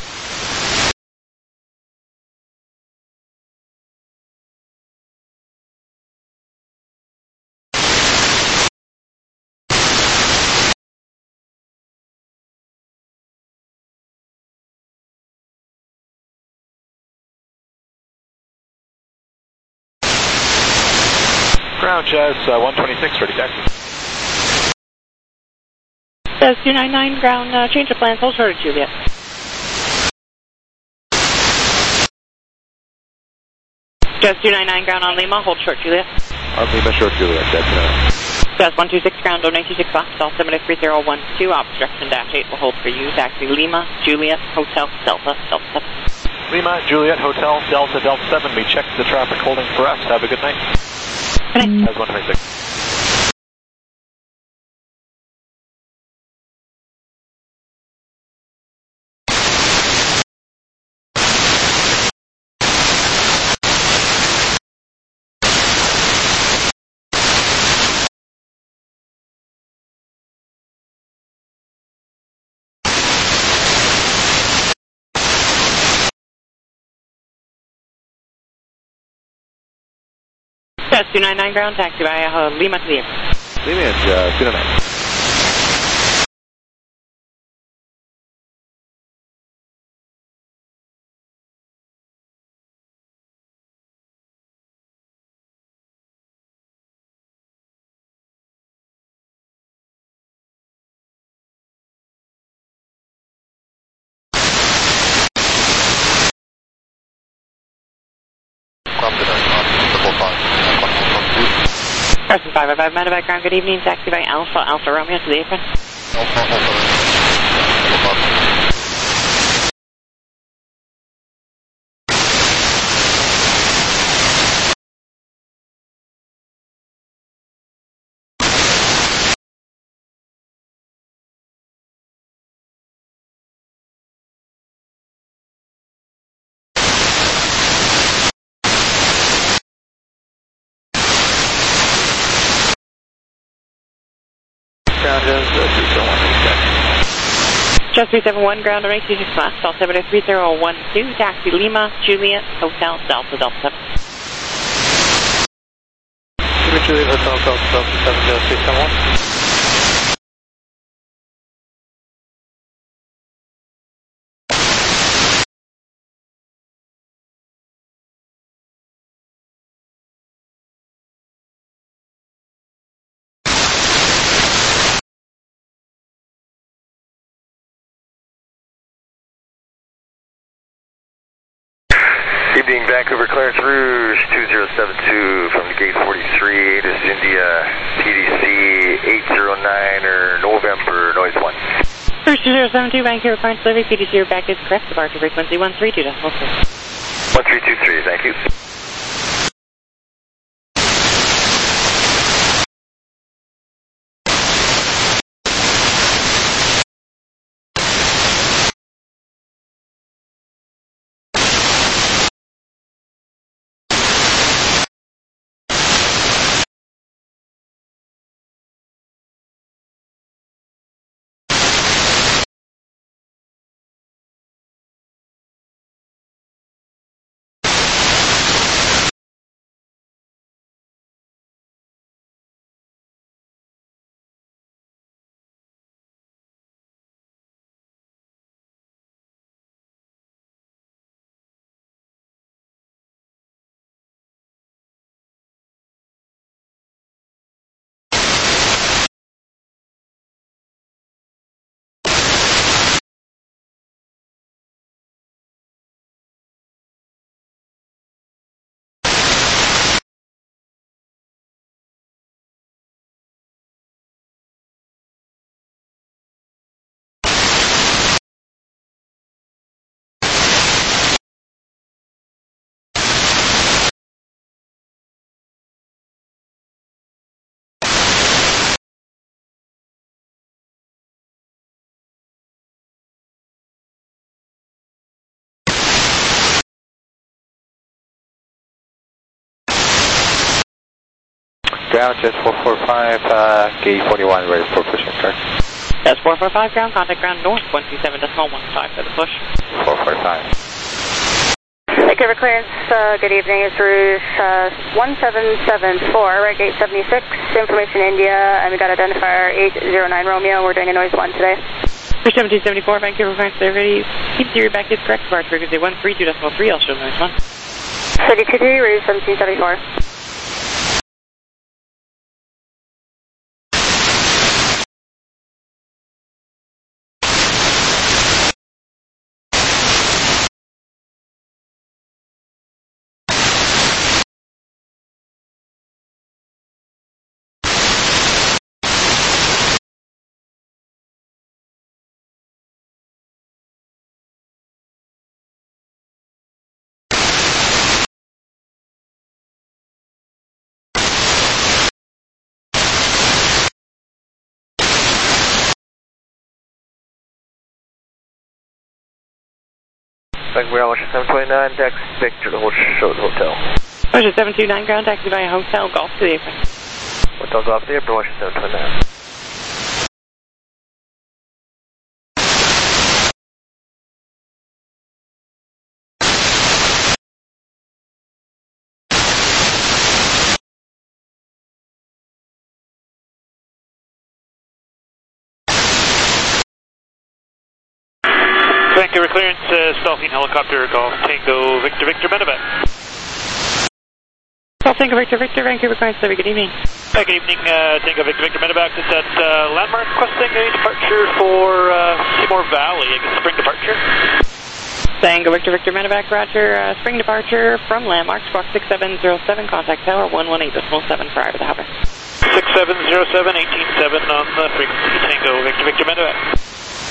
Ground Jazz uh, one twenty-six, ready taxi. Jazz two nine nine ground, uh, change of plans, hold short of Juliet. Jazz two nine nine ground on Lima, hold short Juliet. On Lima, short Juliet, Jazz two nine nine. Jazz one two six ground, oh nine two six left, all seven three zero one two, obstruction dash eight will hold for you, taxi Lima, Juliet, Hotel, Delta, Delta seven. Lima, Juliet, Hotel, Delta, Delta seven, we checked the traffic holding for us, have a good night. Good night. Jazz one twenty-six. Jazz two nine nine ground, taxi by uh, Lima to the airport. Lima and uh, two nine nine. Person five five, Medevac ground, good evening, taxi by Alpha, Alpha Romeo to the apron. Alpha, Alpha. Ground Jazz uh, three seven one, check. Jazz three seven one, ground on eight two six left, all seven three zero one two, taxi Lima, Juliet, Hotel, Delta, Delta seven. Lima, Juliet, Hotel, Delta, Delta seven, Jazz three seven one. Evening, Vancouver Clarence Rouge two zero seven two from gate forty-three, this is India, P D C eight zero nine or November, noise one. First two zero seven two, Vancouver Clarence Levy, P D C, your back is correct, departure frequency one three two decimal three. one three two three, thank you. Ground, Jets four four five, uh, gate forty-one, ready for pushing start. Jets four four five, ground, contact ground north, one two seven decimal one five for the push. four four five. Vancouver clearance, uh, good evening, it's Rouge uh, one seven seven four, right gate seventy-six, information India, and we got identifier eight zero nine Romeo, we're doing a noise one today. For seventeen seventy-four, Vancouver clearance, they're ready. Keep theory back is correct, departure frequency one three two decimal three, I'll show noise one. thirty-two G, Rouge seventeen seventy-four. Vancouver Ocean seven twenty-nine, Dex Victor, the whole show the hotel. Ocean seven two nine, ground taxi by Hotel Golf to the apron. Hotel Golf to the apron, Ocean seven twenty-nine. Vancouver clearance, uh, Dolphin helicopter, Golf Tango, Victor, Victor, Medevac. Golf Tango, Victor, Victor, Vancouver clearance, very good evening. Uh, good evening, uh, Tango, Victor, Victor, Medevac. It's at uh, Landmark, requesting a departure for uh, Seymour Valley, I guess spring departure. Tango, Victor, Victor, Medevac, roger, uh, spring departure from Landmark, squawk six seven zero seven, contact tower one one eight decimal seven prior to the hover. six seven zero seven, eighteen seven on the frequency, Tango, Victor, Victor, Medevac.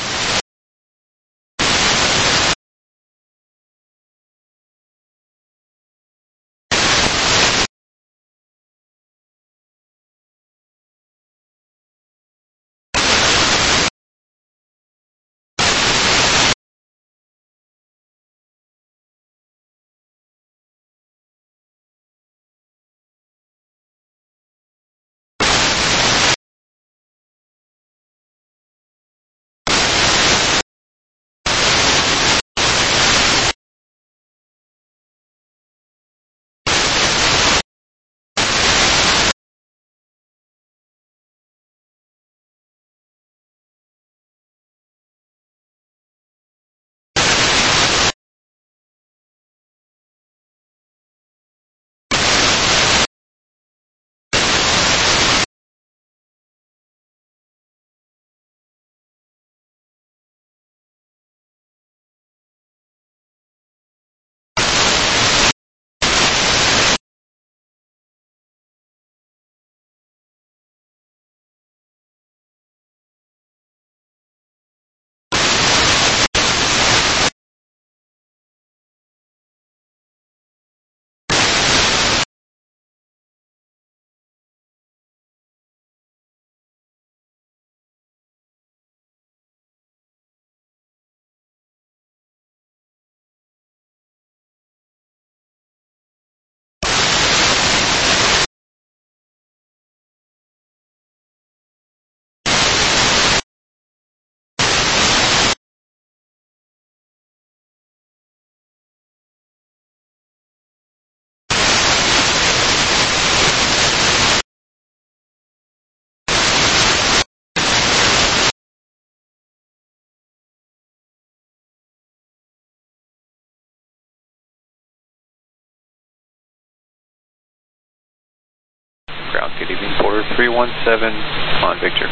Ground, good evening, Porter three one seven on Victor.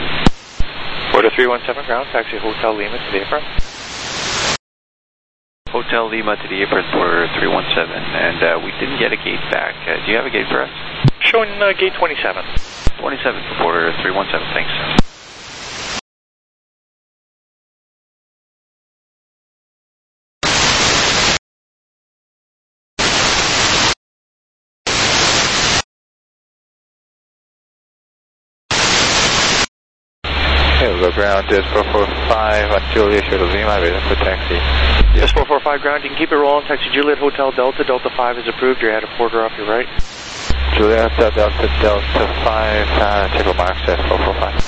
Porter three one seven, ground, taxi Hotel Lima to the apron. Hotel Lima to the apron, Porter three one seven, and uh, we didn't get a gate back. Uh, do you have a gate for us? Showing uh, gate twenty-seven. twenty-seven for Porter three one seven, thanks. Okay, we'll go ground, Jets four four five on Juliet, Shuttle Lima, ready for taxi. Yes, four four five ground, you can keep it rolling, taxi Juliet, Hotel Delta, Delta five is approved, you're at a Porter off your right. Juliet, uh, Delta, Delta five, uh, table marks, uh, four four five.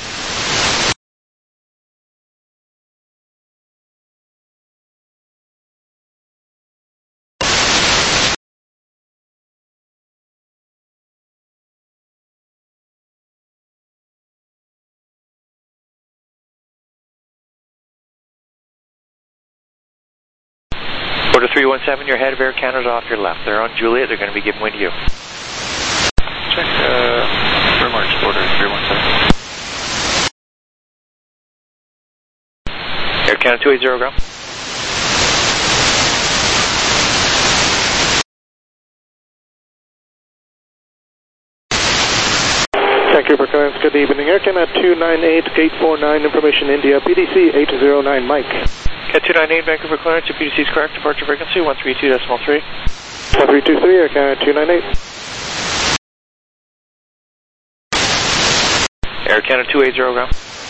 Order three one seven, your head of Air Canada off your left. They're on Juliet, they're going to be giving way to you. Check, uh, remarks, order three one seven. Air Canada two eighty, go. Thank you for clearance. Good evening. Air Canada two nine eight, gate four nine, information India, P D C eight zero nine, Mike. Cat two nine eight, Vancouver clearance, your P D C is correct, departure frequency one three two decimal three. one three two three, Air Canada two nine eight. Air Canada two eighty, go.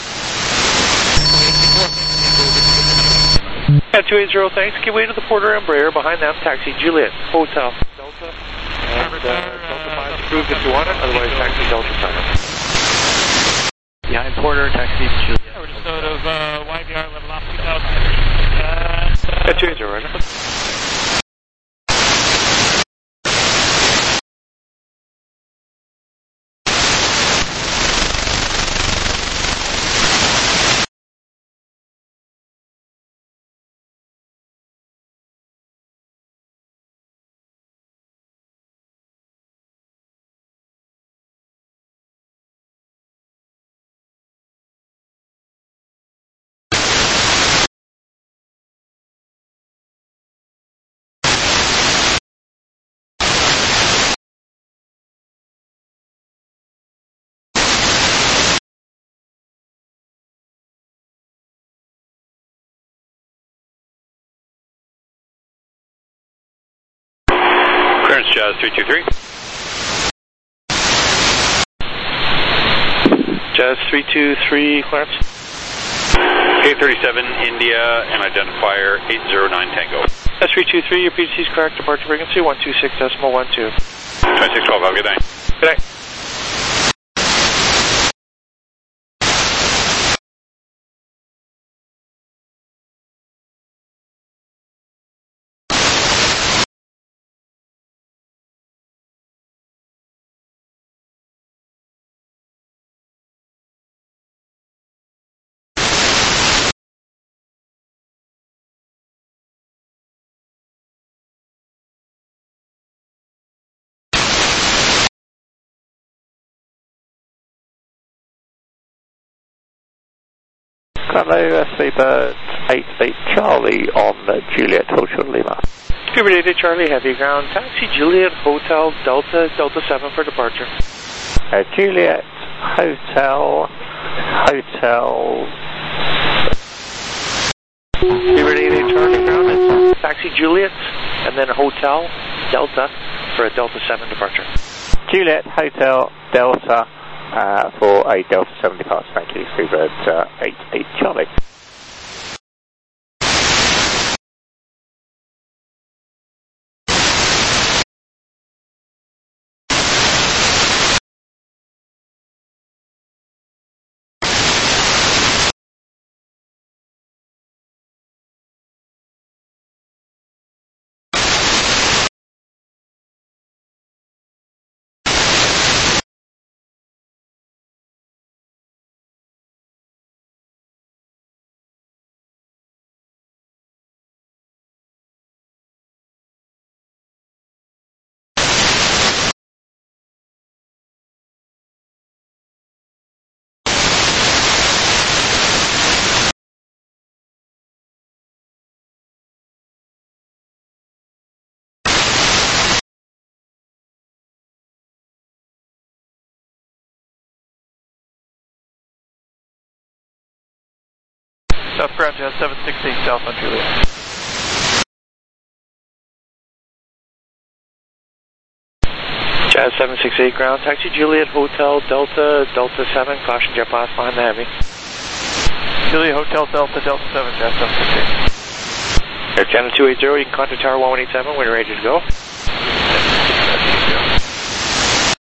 Cat two eighty, thanks. Give way to the Porter Embraer. Behind them, taxi Juliet, Hotel, Delta, and uh, Delta five approved if you want it, otherwise taxi Delta seven. Behind Porter, taxi Juliet. We're just out of uh, Y B R level off two thousand. Uh, Cat two eighty, right? Clearance Jazz three two three. Jazz three two three, clearance. eight thirty-seven, India, and identifier eight zero nine Tango. Jazz three two three, your P D C is correct, departure frequency one two six decimal one two. twenty-six twelve, have a good night. Good night. Hello, Sleeper eight eight Charlie on uh, Juliet Hotel Lima. Cuba Data Charlie, heavy ground, taxi Juliet Hotel Delta, Delta seven for departure. Uh, Juliet Hotel, Hotel. Cuba Data Charlie ground, taxi Juliet, and then Hotel Delta for a Delta seven departure. Juliet Hotel Delta. Uh, for a Delta seven departure, thank you, Seabird uh, eight eight Charlie. South ground, Jazz seven six eight south on Juliet. Jazz seven six eight ground, taxi Juliet Hotel Delta, Delta seven, caution jet blast behind the heavy. Juliet Hotel Delta, Delta seven, Jazz seven six eight. Air Canada two eighty, you can contact tower one one eight seven when you're ready to go.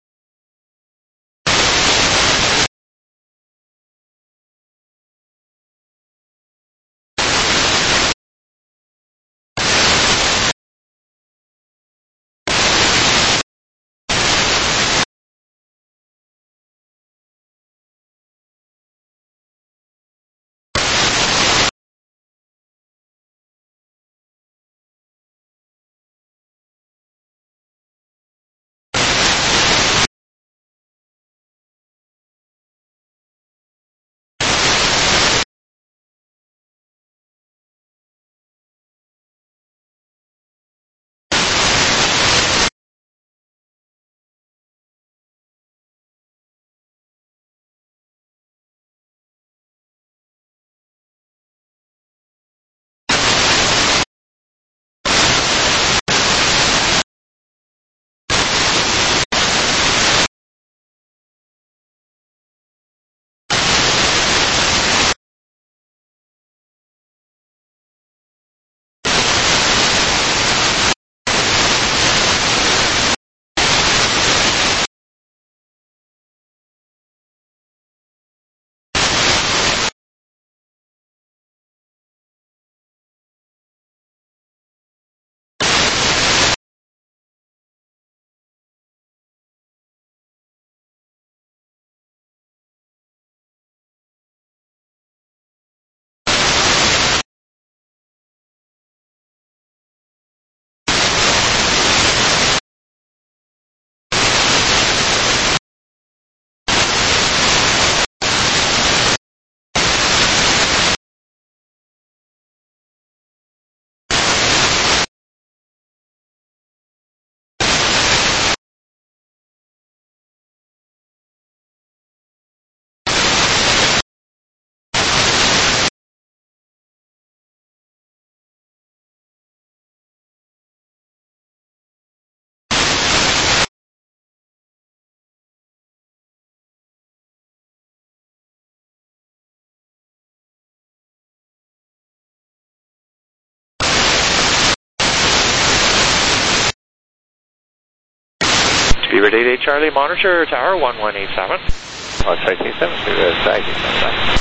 Beaver Day Day Charlie, monitor tower one one eight seven. Oh, sorry, two seven, sorry, two seven.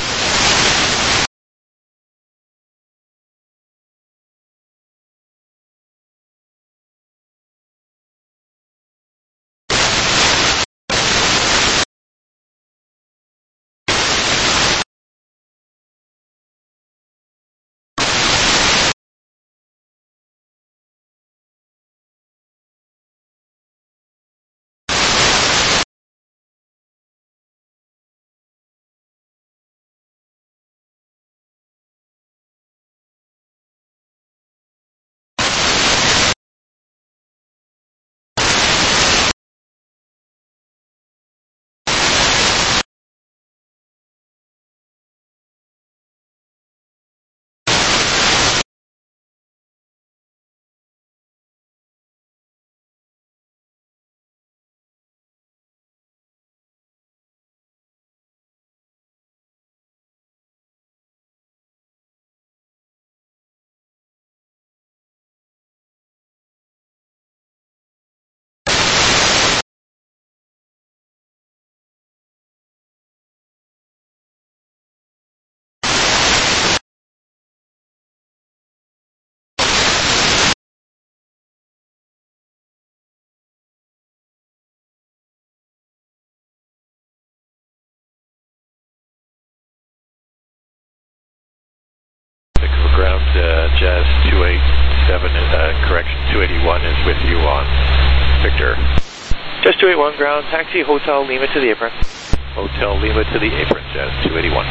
Ground, uh, Jazz two eight seven, uh, correction, two eighty-one is with you on Victor. Jazz two eighty-one ground, taxi Hotel Lima to the apron. Hotel Lima to the apron, Jazz two eighty-one.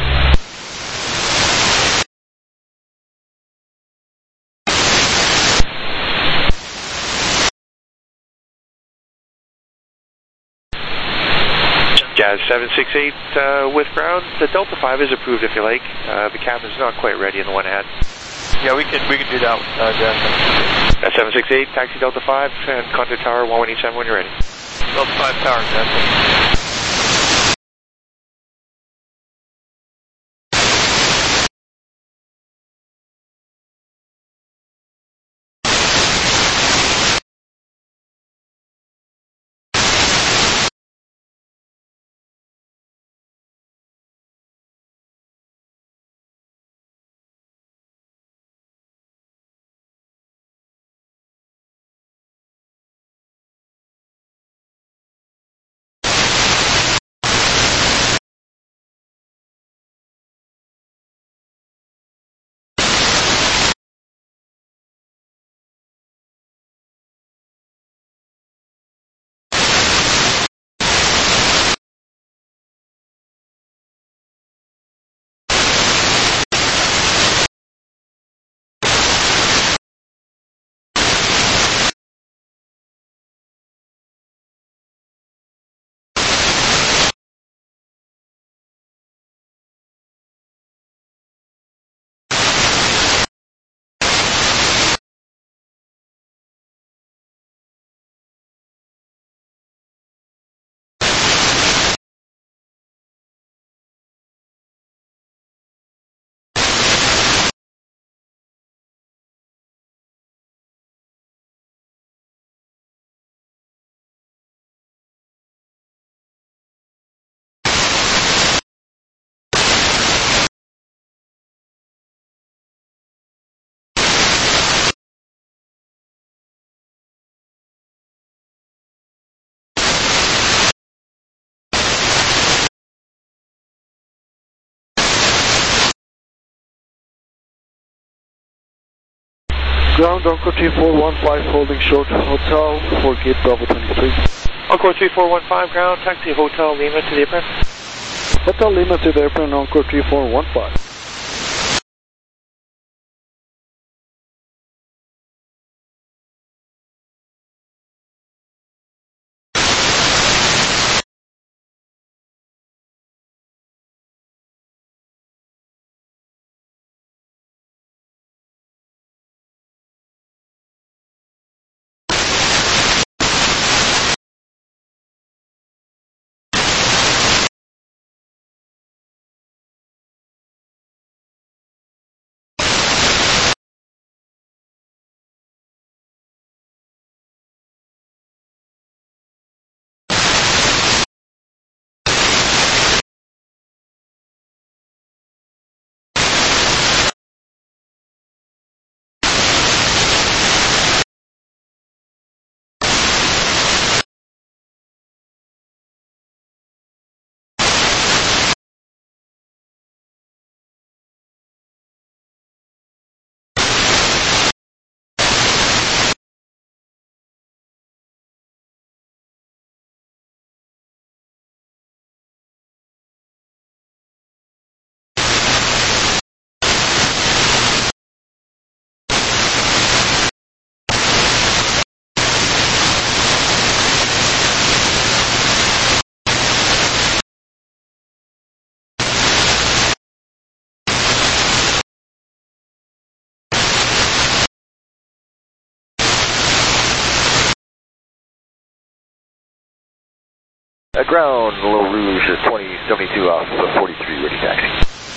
Jazz seven six eight uh, with ground. The Delta five is approved if you like. Uh, the cabin's not quite ready in the one ahead. Yeah, we can we can do that, uh, Jazz. Uh, seven six eight, taxi Delta five, and contact tower one one eight seven when you're ready. Delta five tower, Jazz. Ground Encore three four one five holding short Hotel for Gate Bravo twenty-three. Encore three four one five ground, taxi Hotel Lima to the apron. Hotel Lima to the apron, Encore three four one five. Uh, ground, Little Rouge is twenty seventy-two off of forty-three, ready taxi.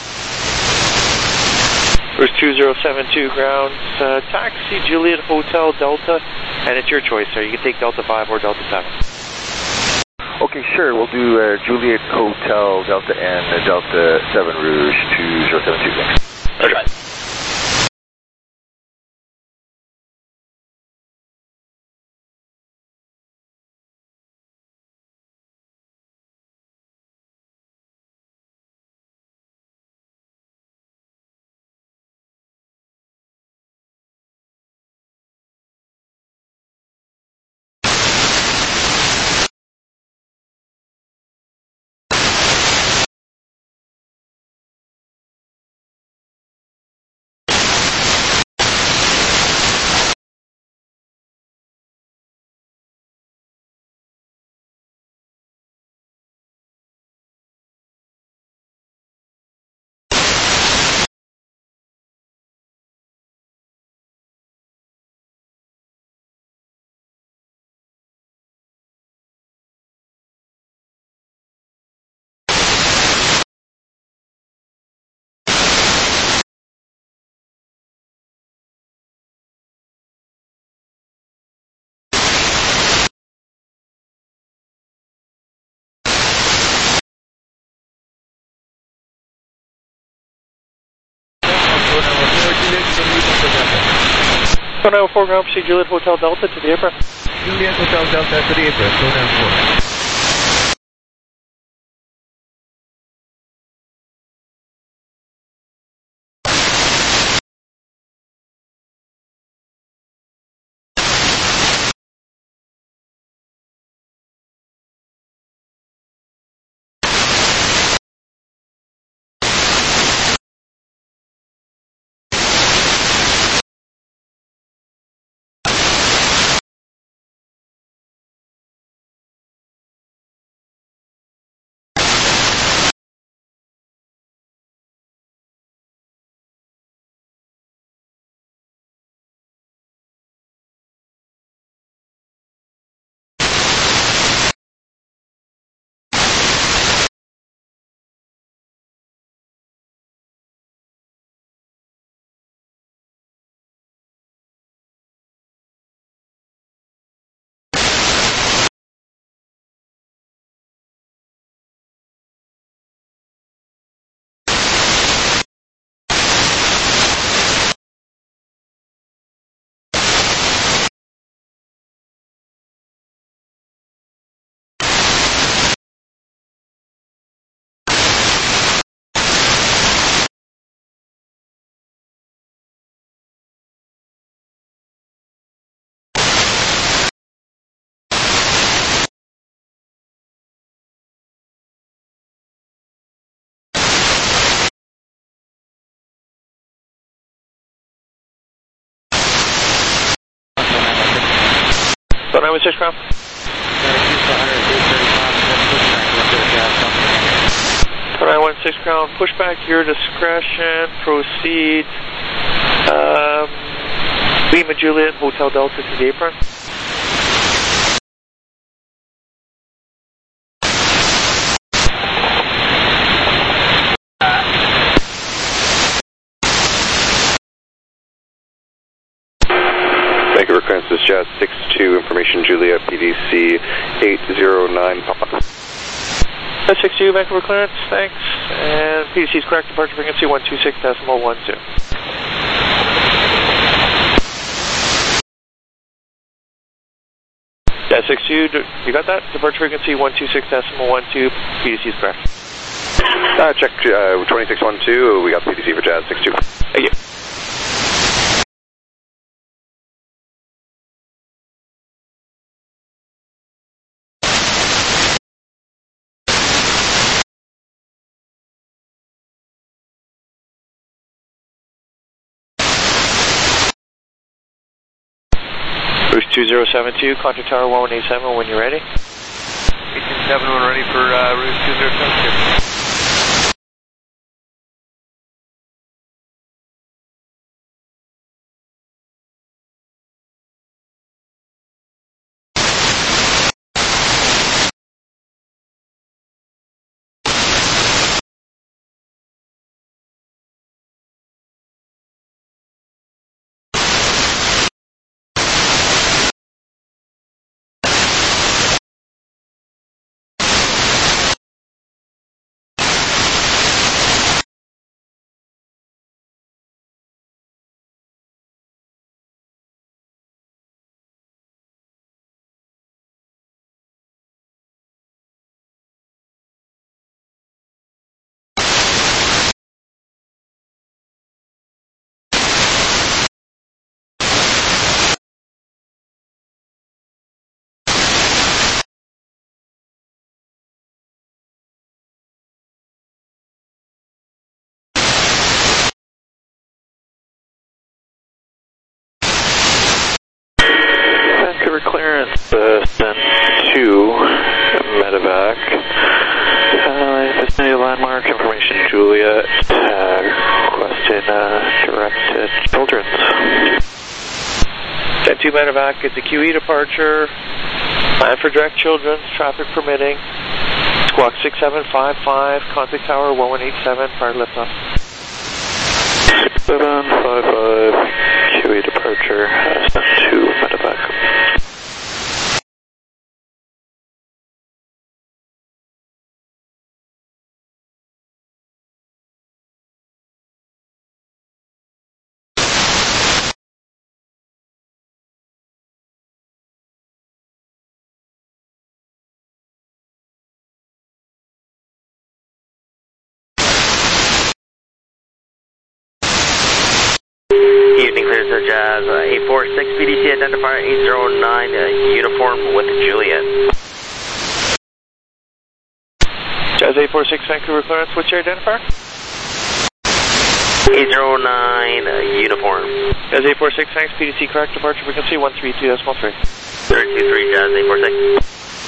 Rouge two zero seven two ground, uh, taxi Juliet Hotel Delta, and it's your choice, sir. You can take Delta five or Delta seven. Okay, sure. We'll do uh, Juliet Hotel Delta and uh, Delta seven Rouge two zero seven two. Thanks. Okay. one oh four ground, proceed Juliet Hotel Delta to the apron. Juliet Hotel Delta to the apron, two nine four. one nine one six ground. one nine one six ground, pushback, your discretion, proceed. Um, Lima Juliet Hotel Delta to the apron. Thank you for clearance, this is Jazz six two, information Juliet, P D C eight zero nine Papa. Jazz six two, Vancouver clearance, thanks. And P D C is correct, departure frequency one two six decimal one two. Jazz six two, you got that? Departure frequency one two six decimal one two, P D C is correct. Uh, check uh, twenty-six one two, we got P D C for Jazz six two. Thank you. Rouge two zero seven two, contact tower one one eight seven when you're ready. eighteen seven, when ready for uh, Rouge two zero seven two. Juliet, uh, question uh, direct to Children's. ten two medevac, it's a Q E departure. Plan for direct Children's, traffic permitting. Squawk six seven five five, contact tower one one eight seven, prior liftoff. six seven five five, Q E departure, ten two medevac. Evening, clear to Jazz, uh, eight four six P D C identifier eight zero nine, uh, uniform with Juliet. Jazz eight four six Vancouver clearance, what's your identifier? eight zero nine, uh, uniform. Jazz eight four six, thanks, P D C correct, departure frequency one three two decimal three. three two three, Jazz eight four six.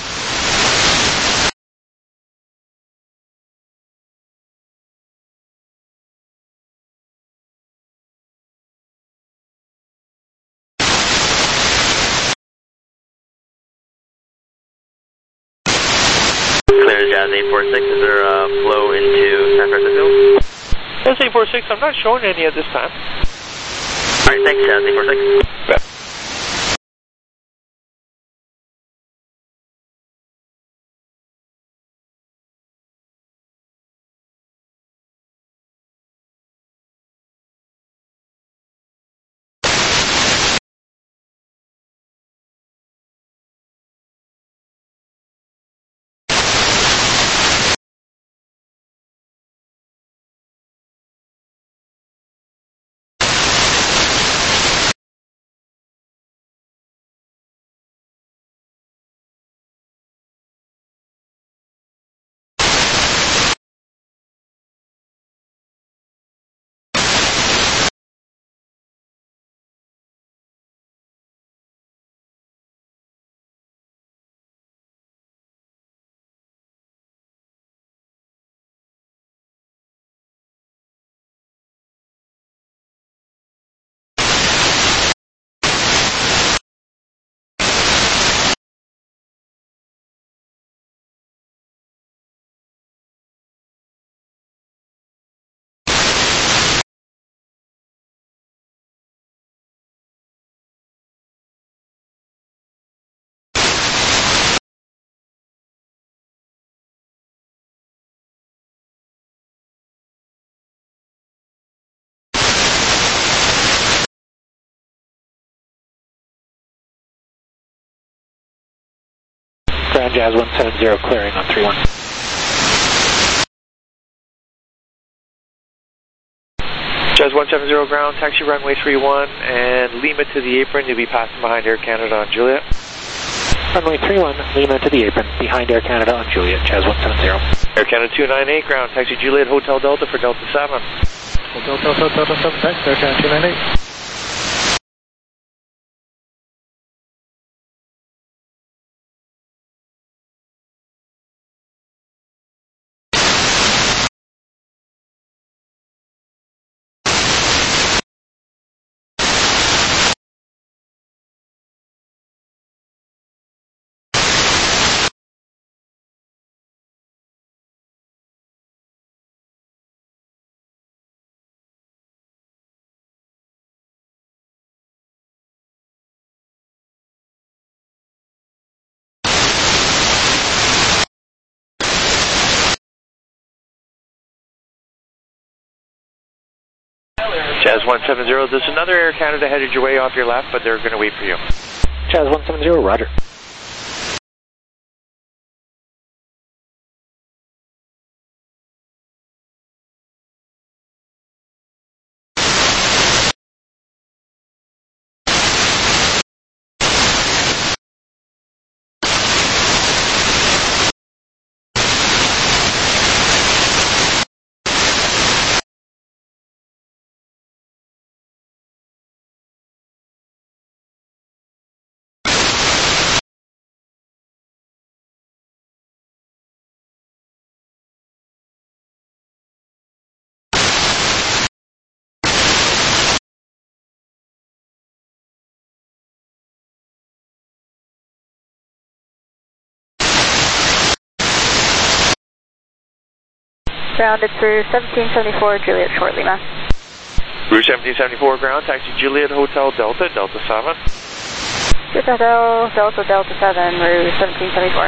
Clear Jazz eight four six, is there a flow into San Francisco? Jazz eight four six, I'm not showing any at this time. Alright, thanks Jazz eight four six. Yeah. Ground Jazz one seven zero clearing on three one. Jazz one seven zero ground, taxi runway three one, and Lima to the apron, you'll be passing behind Air Canada on Juliet. Runway three one, Lima to the apron, behind Air Canada on Juliet, Jazz one seven zero. Air Canada two nine eight ground, taxi Juliet Hotel Delta for Delta seven. Hotel Delta, Delta seven, thanks, Air Canada two nine eight. Jazz one seven zero, there's another Air Canada headed your way off your left, but they're going to wait for you. Jazz one seven zero, roger. Grounded through seventeen seventy-four, Juliet Short Lima. Route seventeen seventy-four ground, taxi Juliet Hotel Delta, Delta seven. Juliet Hotel Delta, Delta seven, Route seventeen seventy-four.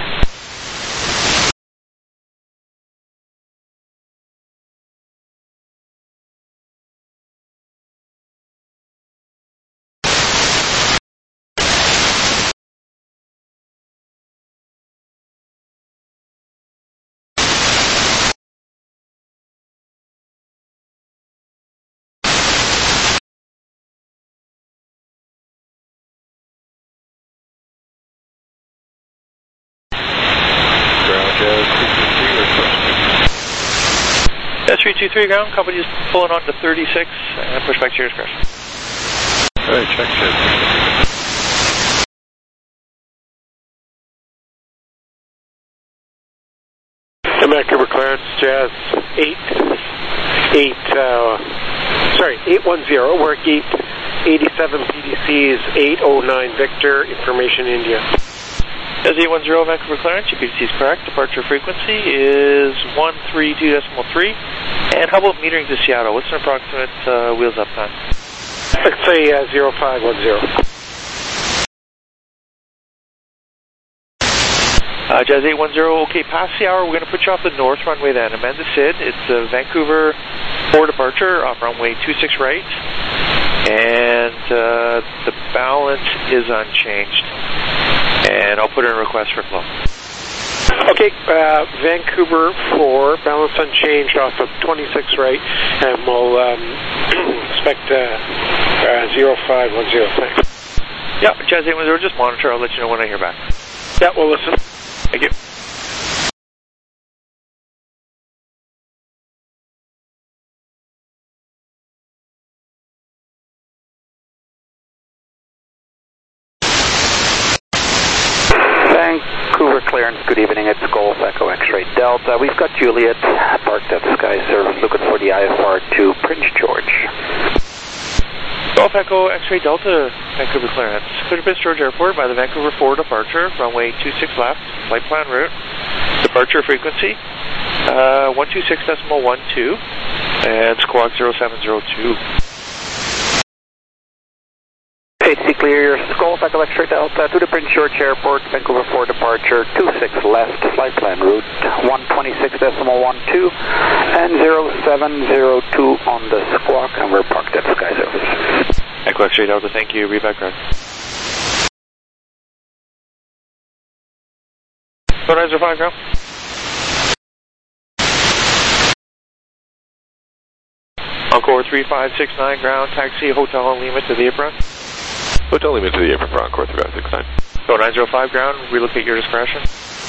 S three two three ground, company is pulling on to thirty-six and push back to your discretion. Alright, check it. Vancouver clearance, Jazz eight, eight, uh, sorry, eight one zero, we're at gate eighty-seven, P D C is eight oh nine Victor, information India. As eight one zero Vancouver clearance, your P D C is correct. Departure frequency is one three two decimal three. And how about metering to Seattle? What's an approximate uh, wheels up time? Let's say uh, zero five one zero. Uh, Jazz eight one zero, okay, past the hour, we're going to put you off the north runway then. Amanda Sid, it's uh, Vancouver for departure, off runway two six right. And uh, the balance is unchanged. And I'll put in a request for flow. Okay, uh, Vancouver four, balance unchanged off of twenty-six right, and we'll um, expect uh, uh, zero five one zero, thanks. Yeah, Jazz eight one zero, just monitor, I'll let you know when I hear back. Yeah, we'll listen. Thank you. Vancouver clearance, good evening, it's Golf Echo X-Ray Delta. We've got Juliet parked at Sky Service looking for the I F R to Prince George. Golf Echo X-Ray Delta, Vancouver clearance. Clear to Prince George Airport by the Vancouver four departure, runway two six left, flight plan route. Departure frequency, uh, one two six decimal one two, and squawk zero seven zero two. H C clear, Golf Echo X-Ray Delta to the Prince George Airport, Vancouver four departure, two six left, flight plan route, one twenty-six decimal one two, and zero seven zero two on the squawk, and we're parked at Sky Service. Echo X-Ray Delta, thank you, read back ground. Sunrise five ground. Encore three five six nine ground, taxi Hotel Lima to the apron. Hotel Lima to the apron for Encore three five six nine. Go nine zero five ground, relocate your discretion.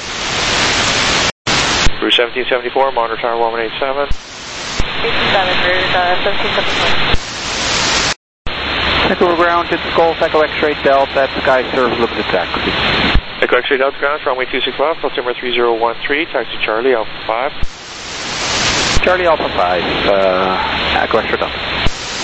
Route seventeen seventy-four, monitor tower one one eight seven. eighty-seven, Route uh, seventeen seventy-four. Vancouver ground, it's Golf Echo X-Ray Delta at Sky Service looking at taxi. Echo X-Ray Delta ground, runway two six left, altimeter three zero one three, taxi Charlie Alpha five. Charlie Alpha five, uh, Echo X-Ray Delta.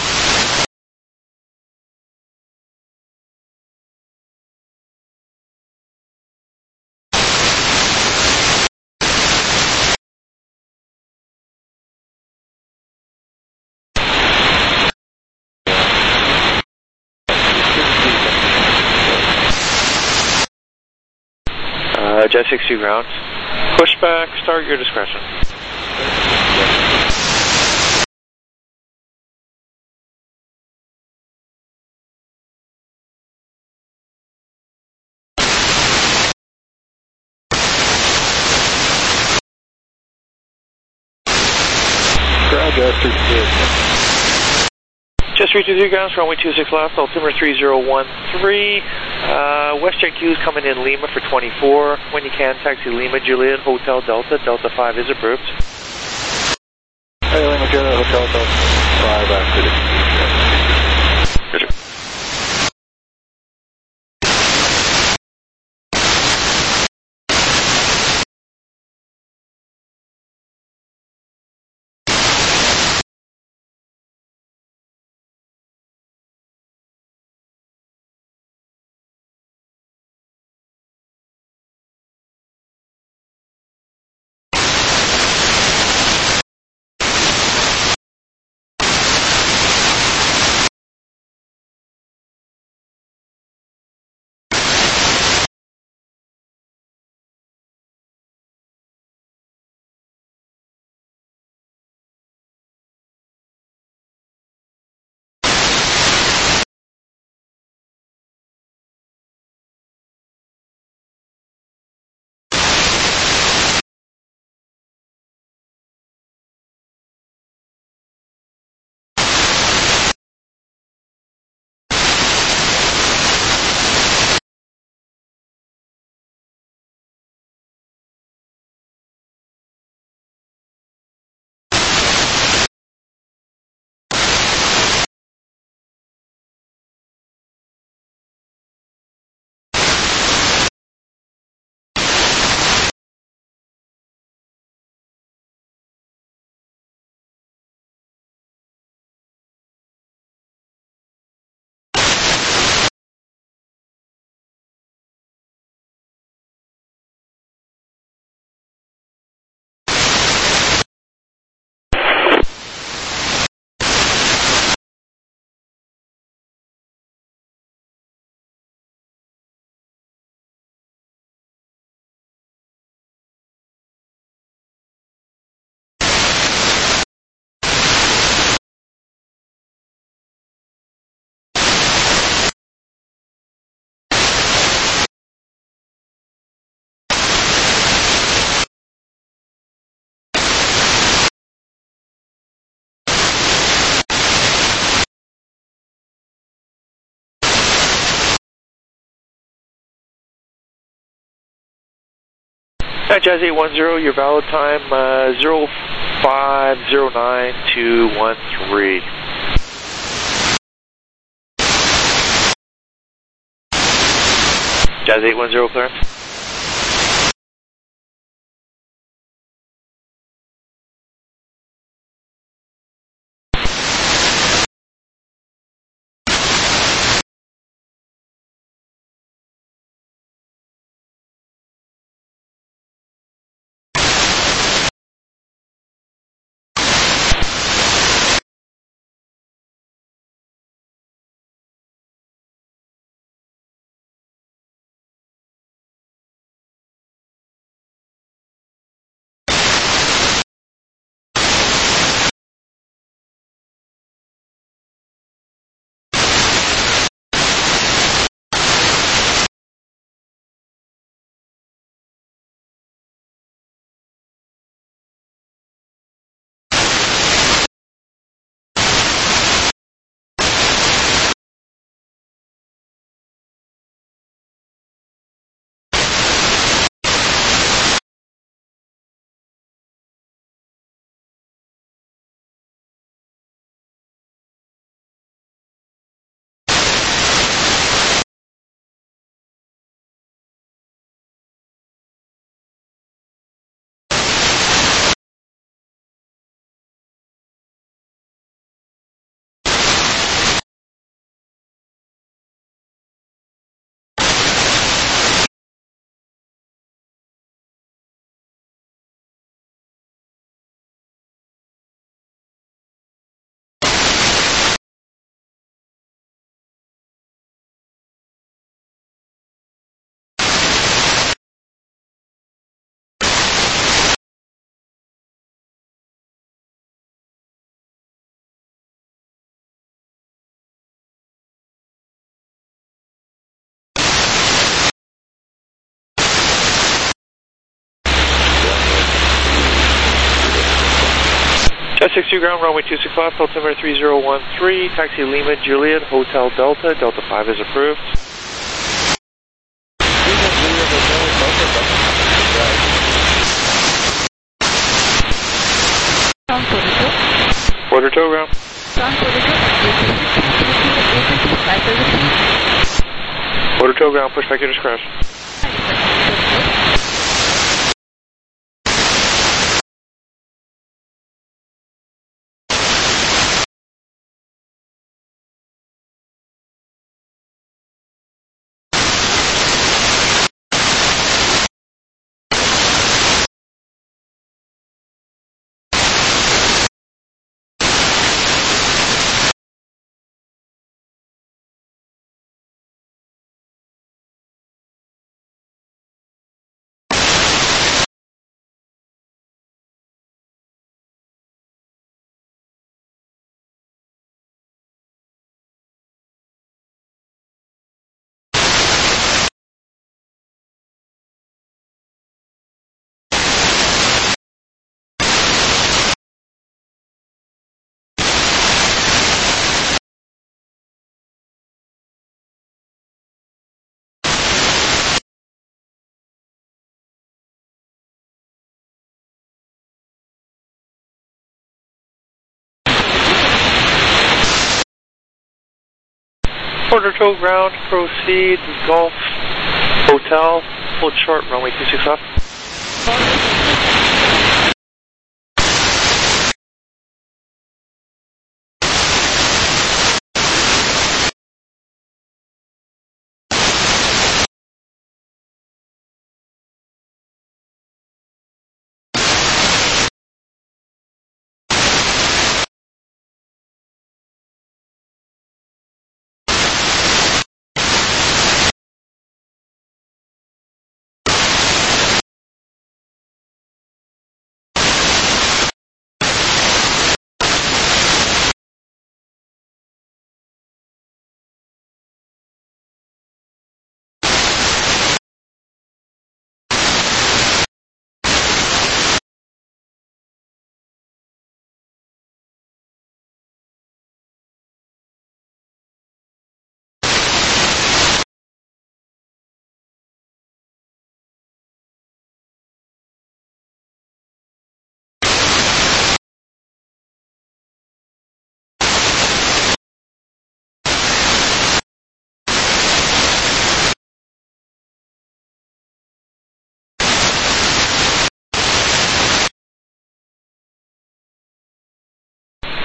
Uh, Jet six two ground. Pushback, start your discretion. Ground, Jet three two. Jet three two three grounds, runway two six left, altimeter three zero one three. Uh, WestJet Q is coming in Lima for twenty-four. When you can, taxi Lima, Juliet, Hotel Delta. Delta five is approved. Hey, Lima, Juliet, Hotel Delta five, active. Roger. Uh, Jazz eight one zero, your valid time uh, zero five zero nine two one three. Jazz eight one zero, clearance. Jazz six two ground, runway two six left, altimeter three zero one three, taxi Lima Juliet, Hotel Delta, Delta five is approved. Quarter toe ground. Quarter toe ground, push back to crash. Quarter toe ground, proceed, Golf Hotel, hold short, runway two six left.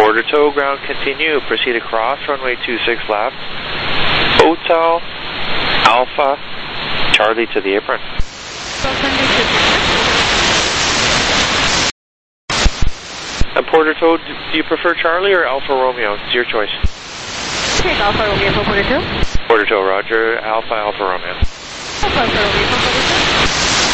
Quarter toe, ground continue. Proceed across, runway two six left. Hotel, Alpha, Charlie to the apron. And Porter Toe, do you prefer Charlie or Alpha Romeo? It's your choice. Take Alpha Romeo for Porter Toe. Porter Toe, roger. Alpha, Alpha Romeo. Alpha, Alpha Romeo for Porter Toe.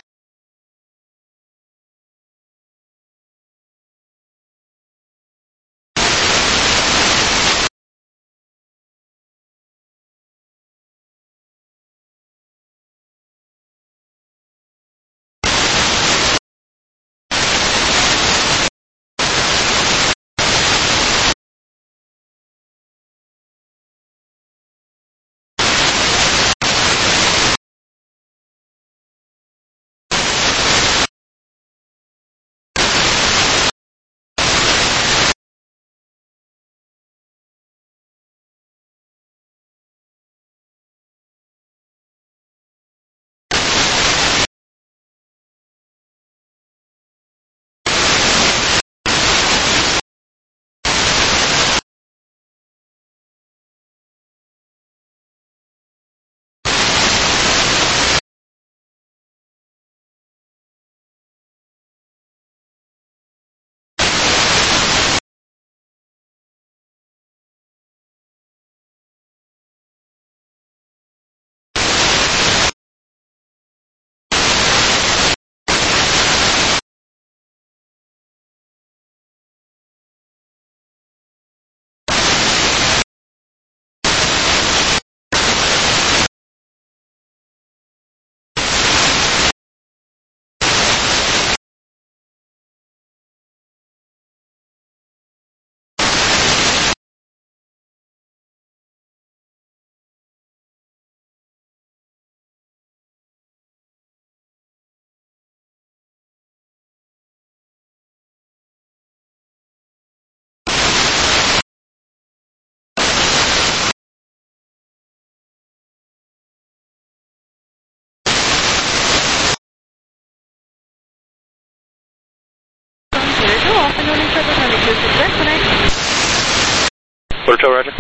Porter Toe, roger.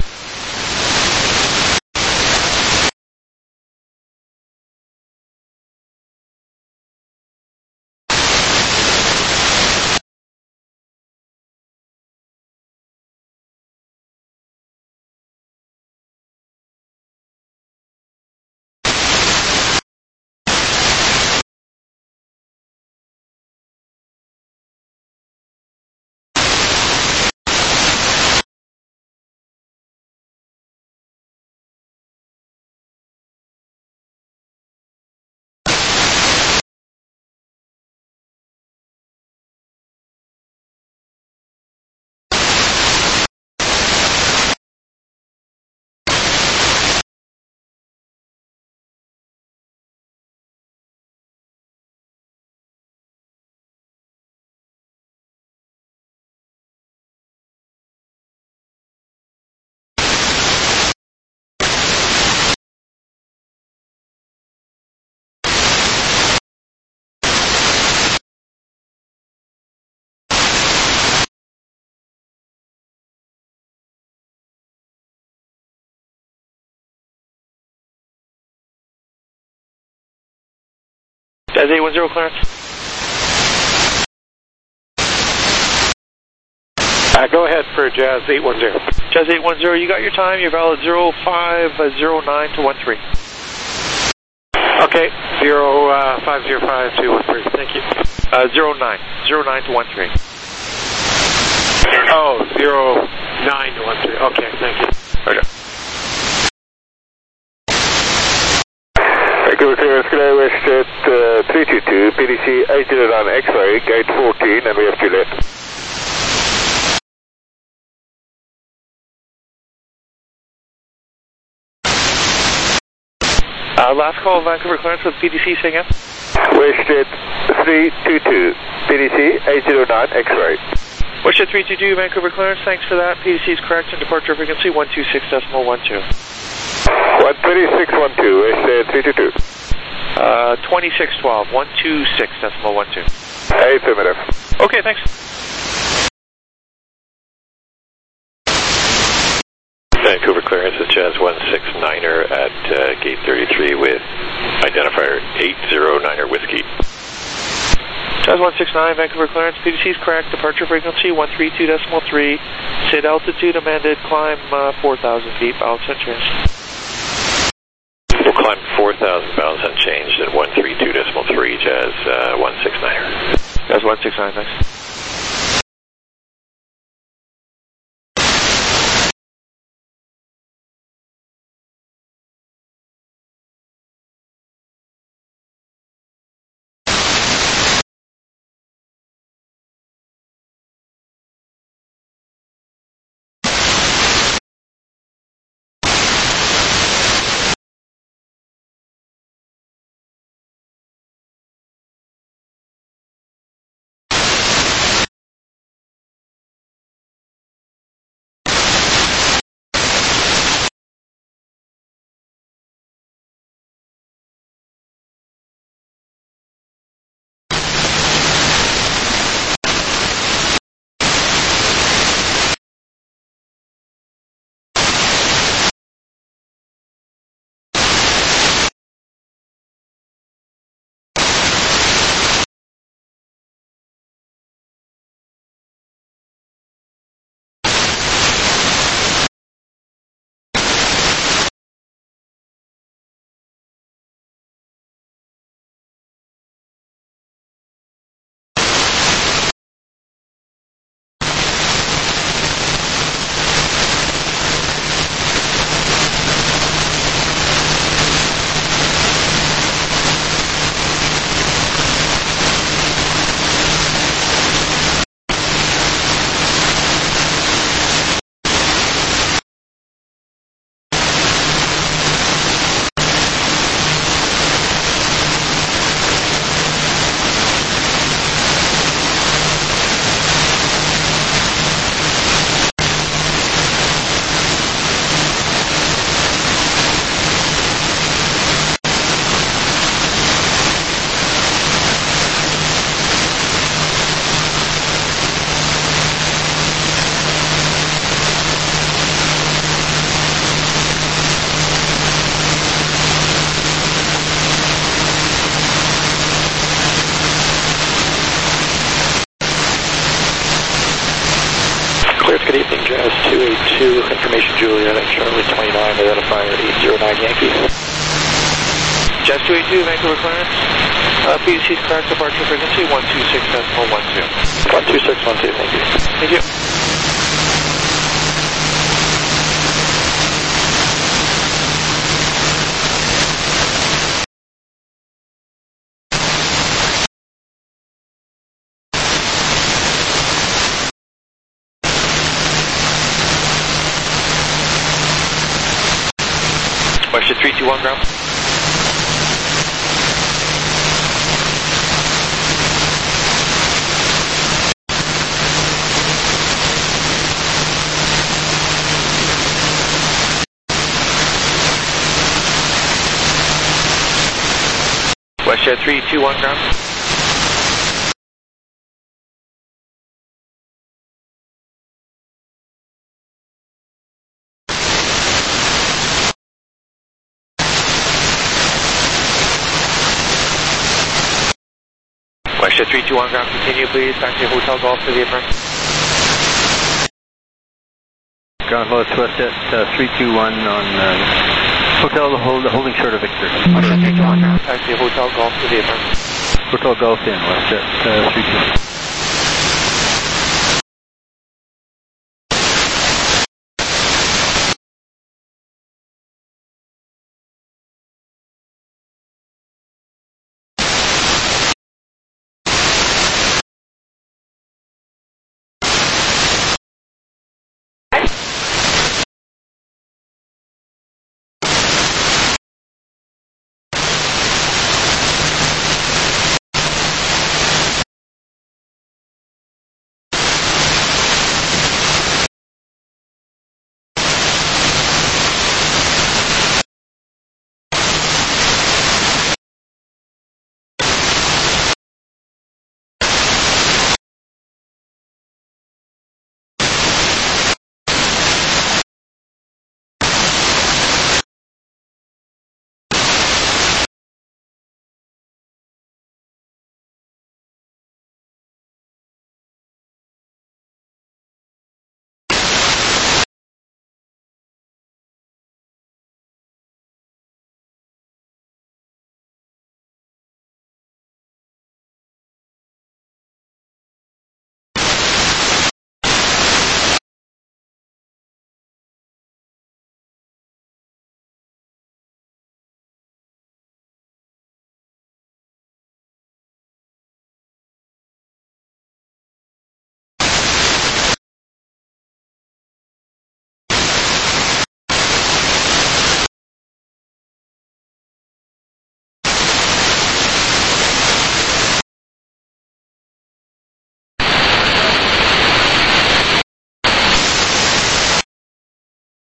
Jazz eight one zero clearance. Uh, go ahead for Jazz eight one zero. Jazz eight one zero, you got your time. You're valid zero five zero nine to one three. Okay, zero five zero five to one three. Thank you. Uh, zero nine. zero nine to one three. Oh, zero nine to one three. Okay, thank you. Okay. Vancouver clearance, Sky West at uh, three two two, P D C eight zero nine X-ray, gate fourteen, and we have Juliet. Uh, last call, Vancouver clearance with P D C, say again. Westjet three two two, P D C eight zero nine X-ray. Westjet three two two, Vancouver clearance, thanks for that. P D C is correct and departure frequency one two six decimal one two. one twenty-six one two, Westjet three two two. Uh, twenty-six twelve, one two six decimal one two. Affirmative. Okay, thanks. Vancouver clearance is Jazz one six niner at uh, gate thirty-three with identifier eight zero niner Whiskey. Jazz one six nine, Vancouver clearance, P D C is correct, departure frequency one three two point three, set altitude amended, climb uh, four thousand feet, balance unchanged. We'll climb four thousand pounds unchanged at one three two point three, Jazz uh, one six niner. Jazz one six nine, thanks. Good evening, Jazz two eight two, information Juliet at Charlie twenty-nine, identifier eight zero nine Yankee. Jazz two eight two, Vancouver clearance, uh, P D C is correct, departure frequency one two six decimal one two. one two six one two, thank you. Thank you. Question three two one, ground. Westjet three two one, ground. Westjet three two one, ground, continue please, taxi Hotel Golf to the apron. Ground low, it's Westjet uh, three two one on uh, Hotel hold, holding short of Victor. Westjet three two one, ground, taxi Hotel Golf to the apron. Hotel Golf in, Westjet uh, three two one.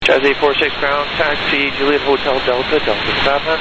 Jazz eight four six ground, taxi Juliet Hotel Delta, Delta seven.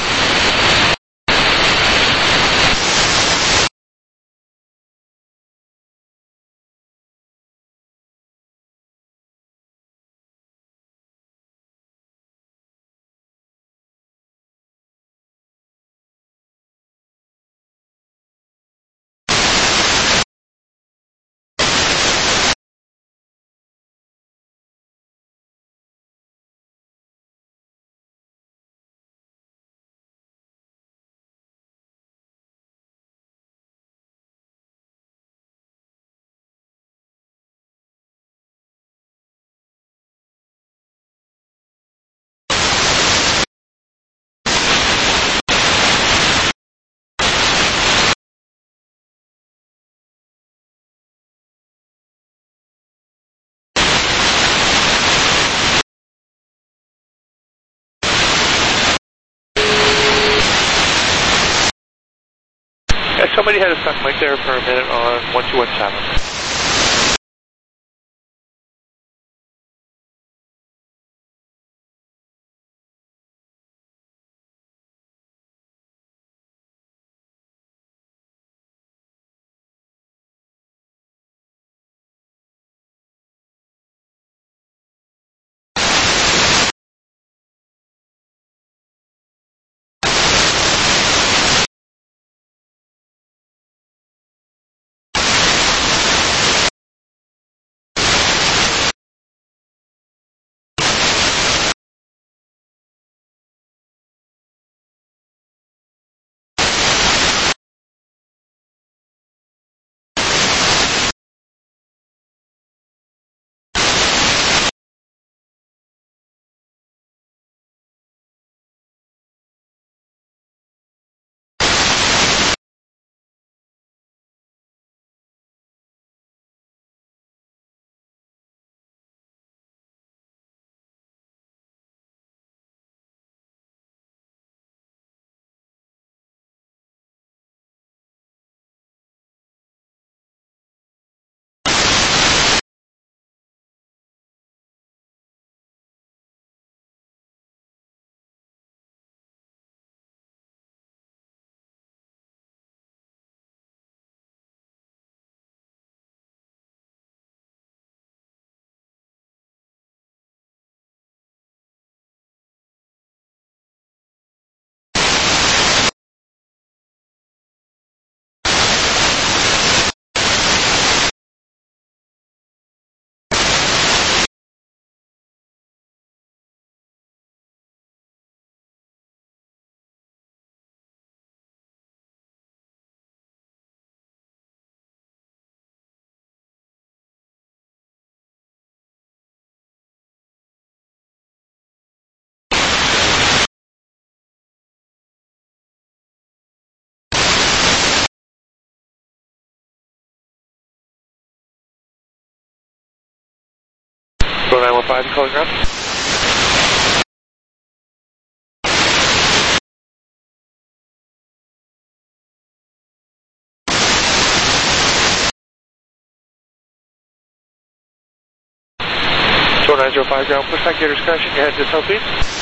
Somebody had a stuck mic there for a minute on one two one seven. nine one five, calling ground. nine zero five ground, push back your discussion, you head to southeast.